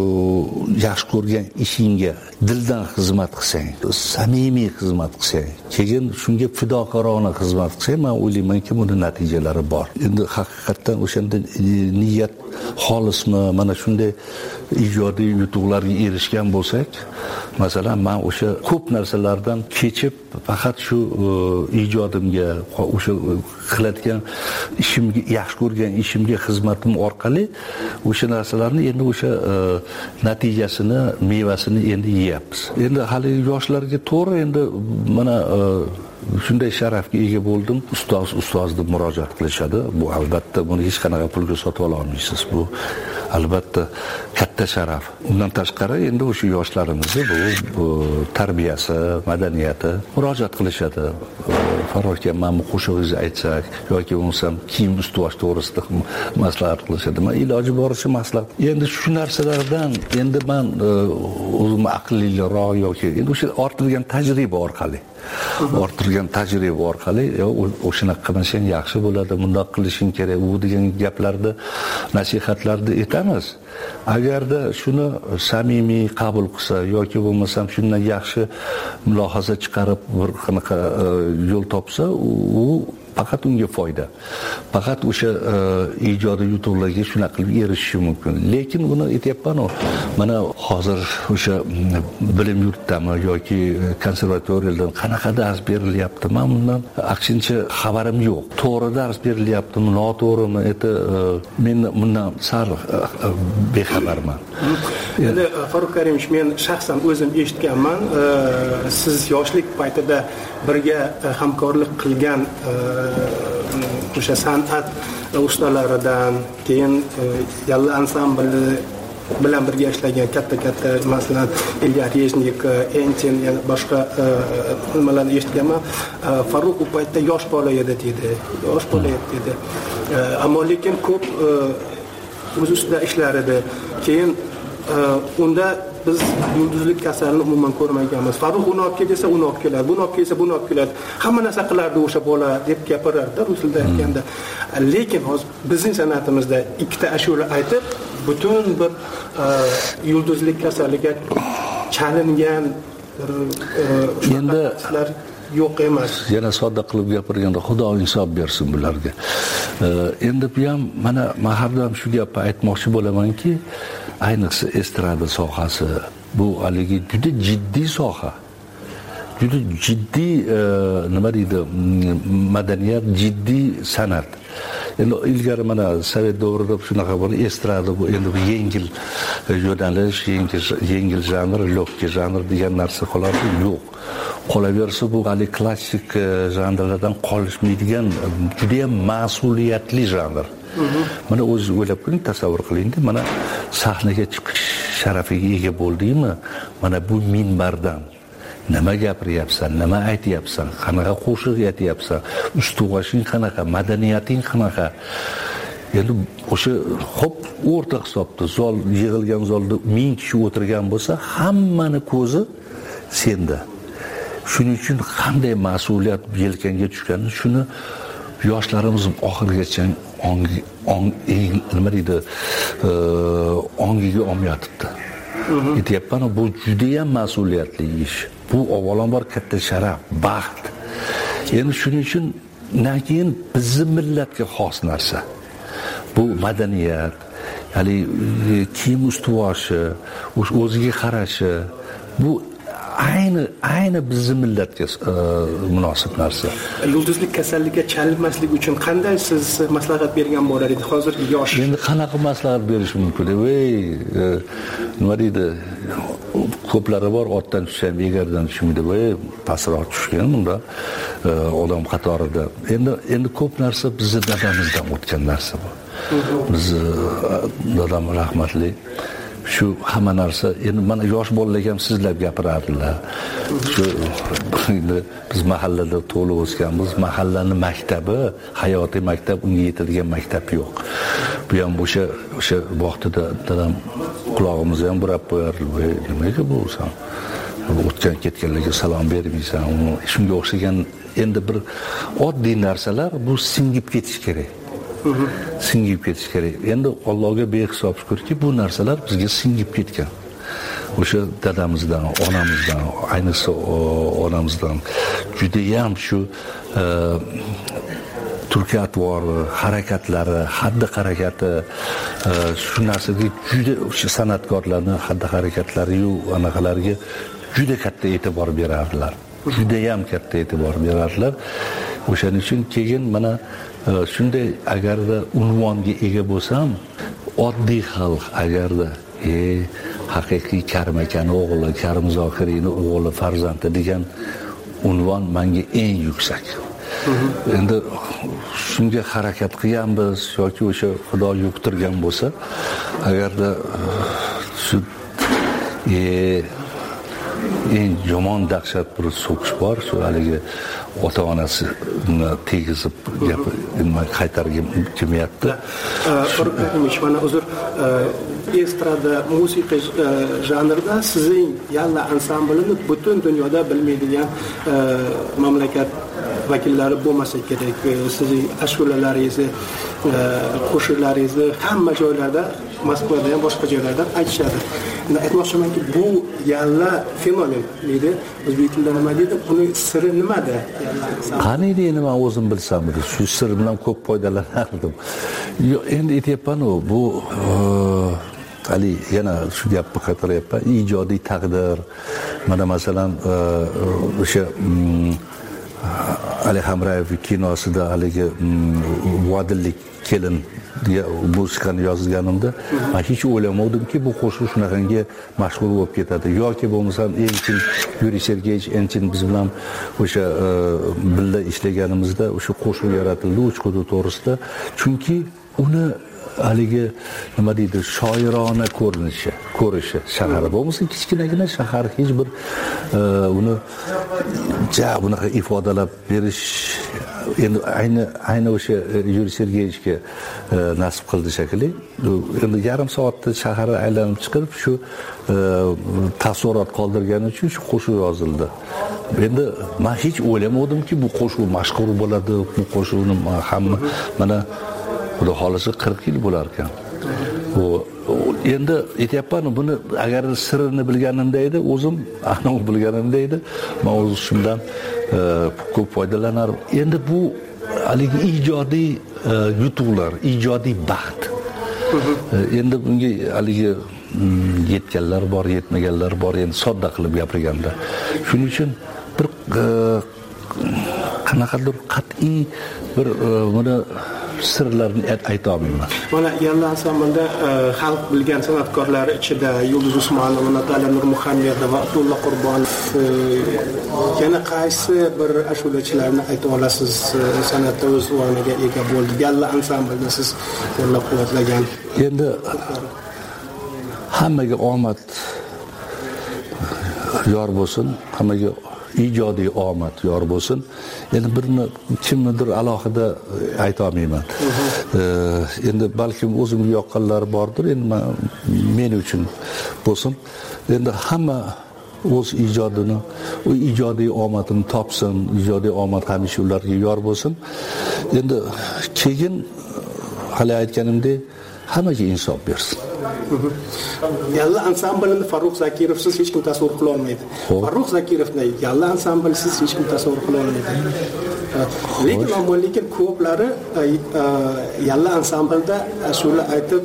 S13: yaxshi ko'rgan ishingga dildan xizmat qilsang, samimiy xizmat qilsang, keyin shunga fidokorona xizmat qilsang, men o'ylaymanki, buni natijalari bor. Endi haqiqatan o'shanda niyat xolismi, mana shunday ijodiy yutuqlarga erishgan bo'lsak, masalan, men o'sha ko'p narsalardan kechib faqat shu ijodimga, o'sha qiladigan ishimga, yaxshi ko'rgan ishimga xizmatim orqali o'sha narsalarni endi o'sha natijasini, mevasini endi yeyapmiz. Endi hali yoshlarga to'g'ri endi mana shunday sharafga ega bo'ldim. Ustoz, ustoz deb murojaat qilishadi. Bu albatta buni hech qanaqa pulga sotib ola olmaysiz. Bu albatta katta sharaf. Undan tashqari endi o'sha yoshlarimizni bu, bu tarbiyasi, madaniyati murojaat qilishadi. Farruh aka, mana qo'shig'ingizni aytsak yoki bo'lmasam kiyim ustivosh to'g'risida maslahat qilishadi. Men iloji boricha maslahat. Endi shu narsalardan endi men o'zim aqlliroq yoki endi o'sha orttirgan tajriba orqali orttirgan tajriba orqali o'shanaqa qilishing yaxshi bo'ladi, bundoq qilishing kerak, u degan gaplarni, nasihatlarni aytamiz. Agarda shuni samimiy qabul qilsa yoki bo'lmasam shundan yaxshi mulohaza chiqarib bir qanaqa yo'l topsa, u faqat unga foyda. Faqat o'sha ijodiy yutuqlarga shunaqa qilib erishishi mumkin. Lekin buni aytayapman-ku, mana hozir o'sha bilim yurtdami yoki konservatoriyadan qanaqa dars berilyapti, men bundan aksincha xabarim yo'q. To'g'ri dars berilyaptimi, noto'g'rimi, это men bundan sal bexabarman.
S18: Endi Faruq Karimov, men shaxsan o'zim eshitganman, siz yoshlik paytida birga hamkorlik qilgan o'sha san'at ustalaridan, keyin Yalla ansambli bilan birga ishlagan katta-katta, masalan, Ilya Reznik, Entin, yana boshqa nimalarni eshitganman. Faruq u paytda yosh bola edi dedi. Yosh bola edi dedi. Ammo lekin ko'p o'z ustida ishlar edi. Keyin unda biz yulduzlik kasalini umuman ko'rmaganmiz. Faruq uni olib kelsa, uni olib keladi, buni olib kelsa, buni olib keladi. Hamma narsa qilardi o'sha bola deb gapirardi rusulda aytganda. Lekin hozir bizning san'atimizda ikkita ashula aytib, butun bir yulduzlik kasaliga chalingan
S13: endi
S18: yo'q emas.
S13: Yana sodda qilib gapirganda Xudo insof bersin bularga. Endi bu ham mana men har doim shu gapni aytmoqchi bo'lamanki, ayniqsa estrada sohasi bu haligi juda jiddiy soha. Juda jiddiy nima deydi, madaniyat, jiddiy san'at. Endi ilgari mana Sovet davrida shunaqa bir estrada bu endi bu yengil yo'nalish, yengil yengil janr, logka janr degan narsa qolardi, yo'q. Qolaversa bu hali klassik janrlardan qolishmaydigan juda ham mas'uliyatli janr. Mana o'zingiz o'ylab ko'ring, tasavvur qiling, mana sahnaga chiqish sharafiga ega bo'ldingmi? Mana bu minbardan nima gapiryapsan, nima aytyapsan, qanaqa qo'shiq aytyapsan, ustuvashing qanaqa, madaniyating qanaqa. Endi o'sha xo'p o'rta hisobda zol yig'ilgan zolda ming kishi o'tirgan bo'lsa, hammani ko'zi senda. Shuning uchun qanday mas'uliyat yelkangga tushganini shuni yoshlarimiz oxirgacha ongi ong nima deydi, ongiga olmayotibdi. Aytyapman, bu juda ham mas'uliyatli ish. Bu avvalambor katta sharaf, baxt. Endi shuning uchun keyin bizning millatga xos narsa. Bu madaniyat, ya'ni kiyim ustuvoshi, o'ziga qarashi, bu ayni ayni bizning millatga munosib narsa.
S18: Yulduzlik kasalligiga chalinmaslik uchun qanday siz maslahat bergan bo'lar edi hozirgi yosh?
S13: Endi qanaqa maslahat berish mumkin? Ey, nima deydi? Ko'plari bor, otdan tushgan, egardan tushmaydi, voy, pastroq tushgan bunda odam qatorida. Endi endi ko'p narsa bizning dadamizdan o'tgan narsa bu. Biz dadam rahmatli shu hamma narsa endi mana yosh bolalar ham sizlab gapirardilar. Shu biz mahallada to'lib o'sganmiz, mahallaning maktabi, hayotiy maktab, unga yetadigan maktab yo'q. Bu ham o'sha o'sha vaqtida dadam qulog'imizni ham burab qo'yardi. Nimaga bo'lsan? O'tgan ketganlarga salom bermaysan. Shunga o'xshagan endi bir oddiy narsalar bu singib ketish kerak. Singib ketish kerak. Endi Allohga behisob shukrki, bu narsalar bizga singib ketgan. O'sha dadamizdan, onamizdan, ayniqsa onamizdan juda ham shu turkiy atvori, harakatlari, xatti harakati, shu narsaga juda o'sha san'atkorlarning xatti harakatlari-yu anaqalariga juda katta e'tibor berardilar. Juda ham katta e'tibor berardilar. O'shaning uchun keyin mana shunday agarda unvonga ega bo'lsam, oddiy xalq agarda e haqiqiy Karim akani o'g'li, Karim Zokiriyning o'g'li, farzandi degan unvon menga eng yuksak. Endi shunga harakat qilganmiz yoki o'sha Xudo yuqtirgan bo'lsa, agarda shu e eng yomon dahshat bir so'kish bor, shu haligi ota onasini tegizib gapi nima qaytargim kelmayapti.
S18: Mana uzr, estrada musiqa janrida sizning Yalla ansamblini butun dunyoda bilmaydigan mamlakat vakillari bo'lmasa kerak. Sizning ashulalaringizni, qo'shiqlaringizni hamma joylarda, Moskvada ham boshqa joylarda aytishadi. Aytmoqchimanki, bu Yalla fenomen deydi. O'zbek tilida nima deydi? Uni siri nimada?
S13: Qani deydi, men o'zim bilsam, shu sir bilan ko'p foydalanardim. Yo, endi aytyapman, bu Ali yana shu gapni qaytaryapman. Ijodiy taqdir. Mana masalan, o'sha Ali Hamrayev kinosida haligi Vodillik kelin deya musiqani yozganimda men hech o'ylamovdimki bu qo'shiq shunaqangi mashhur bo'lib ketadi yoki bo'lmasam Elchin Yuriy Sergeyevich Elchin biz bilan o'sha birga ishlaganimizda o'sha qo'shiq yaratildi Uchqudu to'g'risida, chunki uni haligi nima deydi, shoirona ko'rinishi, ko'rishi shahar bo'lmasa kichkinagina shahar hech bir uni ja bunaqa ifodalab berish endi ayni ayni o'sha Yuriy Sergeyevichga nasib qildi shekilli. Endi yarim soatda shaharni aylanib chiqib shu taassurot qoldirgani uchun shu qo'shiq yozildi. Endi men hech o'ylamovdimki bu qo'shiq mashhur bo'ladi, bu qo'shiqni hamma mana Xudo xolisi qirq yil bo'lar ekan. Bu endi aytyapman, buni agar sirini bilganimda edi, o'zim aniq bilganimda edi, men o'z ishimdan ko'p foydalanar. Endi bu haligi ijodiy yutuqlar, ijodiy baxt. Endi bunga haligi yetganlar bor, yetmaganlar bor, endi sodda qilib gapirganda. Shuning uchun bir qanaqadir qat'iy bir buni sirlarni ayta olmayman.
S18: Mana Yalla ansamblida xalq bilgan san'atkorlar ichida Yulduz Usmonova, Nataliya Nurmuhammedova va Abdulla Qurbonov, yana qaysi bir ashulachilarni ayta olasiz san'atda o'z o'rniga ega bo'ldi? Yalla ansamblida siz qo'llab-quvvatlagan.
S13: Endi hammaga omad yor bo'lsin, hammaga ijodiy omad yor bo'lsin. Endi birini kimnidir alohida ayta olmayman. Endi balkim o'zimga yoqqanlar bordir, endi men uchun bo'lsin. Endi hamma o'z ijodini, u ijodiy omadini topsin, ijodiy omad hamisha ularga yor bo'lsin. Endi keyin hali aytganimdek hammaga insof bersin.
S18: Yalla ansamblini Farruh Zakirovsiz hech kim tasavvur qila olmaydi. Farruh Zakirovni Yalla ansamblisiz hech kim tasavvur qila olmaydi. Lekin ammo lekin ko'plari Yalla ansamblida ashula aytib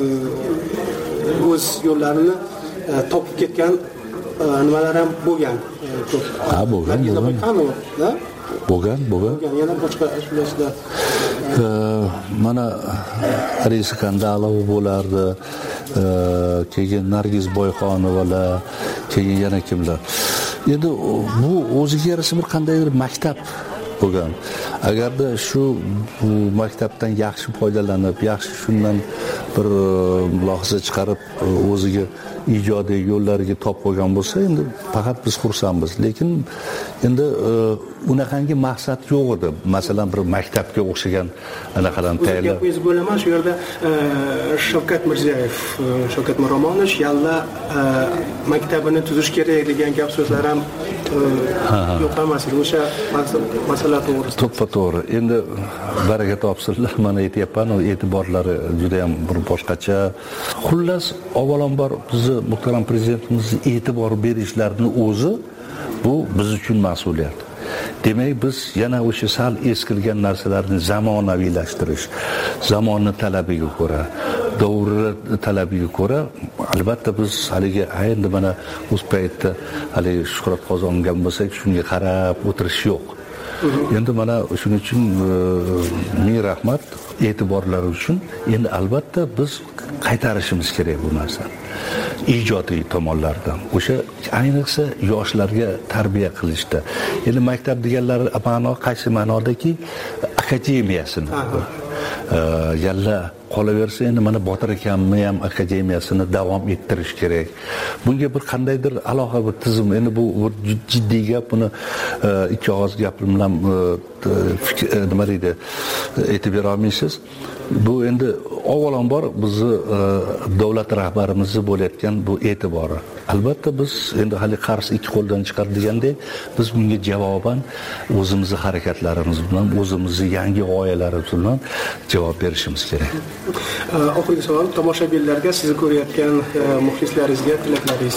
S18: o'z yo'llarini topib ketgan nimalar ham bo'lgan.
S13: Ha, bo'lgan, bo'lgan. Bo'lgan, bo'lgan.
S18: Yana boshqa ashulachilar
S13: mana Aris Kandalov bo'lardi, keyin Nargiz Boyxonovalar, keyin yana kimlar. Endi bu o'ziga yarasha bir qanday bir maktab bo'lgan. Agarda shu maktabdan yaxshi foydalanib, yaxshi shundan bir mulohaza chiqarib o'ziga ijodiy yo'llariga top qo'ygan bo'lsa, endi faqat biz xursandmiz. Lekin endi unaqangi maqsad yo'q edi. Masalan, bir maktabga o'xshagan anaqadan tayyorlab.
S18: O'zga o'z bo'laman, shu yerda Shavkat Mirziyoyev, Shavkat Miromonovich Yalla maktabini tuzish kerak degan gap so'zlar ham yo'q emas. O'sha masala to'g'risida.
S13: To'ppa-to'g'ri. Endi baraka topsinlar, mana aytyapman, e'tiborlari juda ham bir boshqacha. Xullas, avvalambor bizni muhtaram prezidentimiz e'tibor berishlarini o'zi bu biz uchun mas'uliyat. Demak, biz yana o'sha sal eskirgan narsalarni zamonaviylashtirish, zamonning talabiga ko'ra, davr talabiga ko'ra albatta biz haligi endi mana o'z paytda haligi shuhrat qozongan bo'lsak, shunga qarab o'tirish yo'q. Endi mana shuning uchun ming rahmat e'tiborlari uchun. Endi albatta biz qaytarishimiz kerak bu narsani. Ijodiy tomonlardan. O'sha ayniqsa yoshlarga tarbiya qilishda. Endi maktab deganlar ma'no qaysi ma'nodaki akademiyasini. Yalla qolaversa endi mana Botir akamni ham akademiyasini davom ettirish kerak. Bunga bir qandaydir aloqa bir tizim, endi bu jiddiy gap, buni ikki og'iz gap bilan nima deydi aytib bera olmaysiz. Bu endi avvalambor bizni davlat rahbarimizni bo'layotgan bu e'tibori. Albatta biz endi hali qars ikki qo'ldan chiqar degandek, biz bunga javoban o'zimizning harakatlarimiz bilan, o'zimizning yangi g'oyalarimiz bilan javob berishimiz kerak.
S18: Oxirgi savol, tomoshabinlarga, sizni ko'rayotgan muxlislaringizga tilaklaringiz.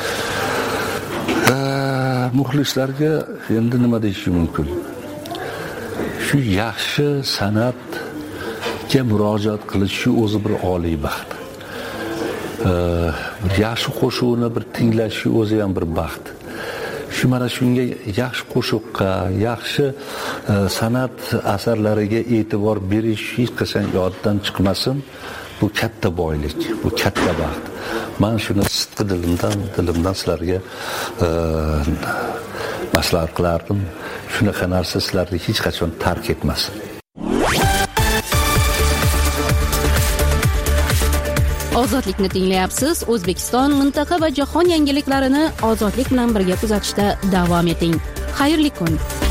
S13: Muxlislarga endi nima deyish mumkin? Shu yaxshi san'atga murojaat qilish shu o'zi bir oliy baxt. Bir yaxshi qo'shiqni bir tinglash shu o'zi ham bir baxt. Shu mana shunga yaxshi qo'shiqqa, yaxshi san'at asarlariga e'tibor berish hech qachon yoddan chiqmasin. Bu katta boylik, bu katta baxt. Men shuni sidqi dilimdan, dilimdan sizlarga maslahat qilardim. Shunaqa narsa sizlarni hech qachon tark etmasin.
S1: Ozodlikni tinglayapsiz. O'zbekiston, mintaqa va jahon yangiliklarini ozodlik bilan birga kuzatishda davom eting. Xayrli kun.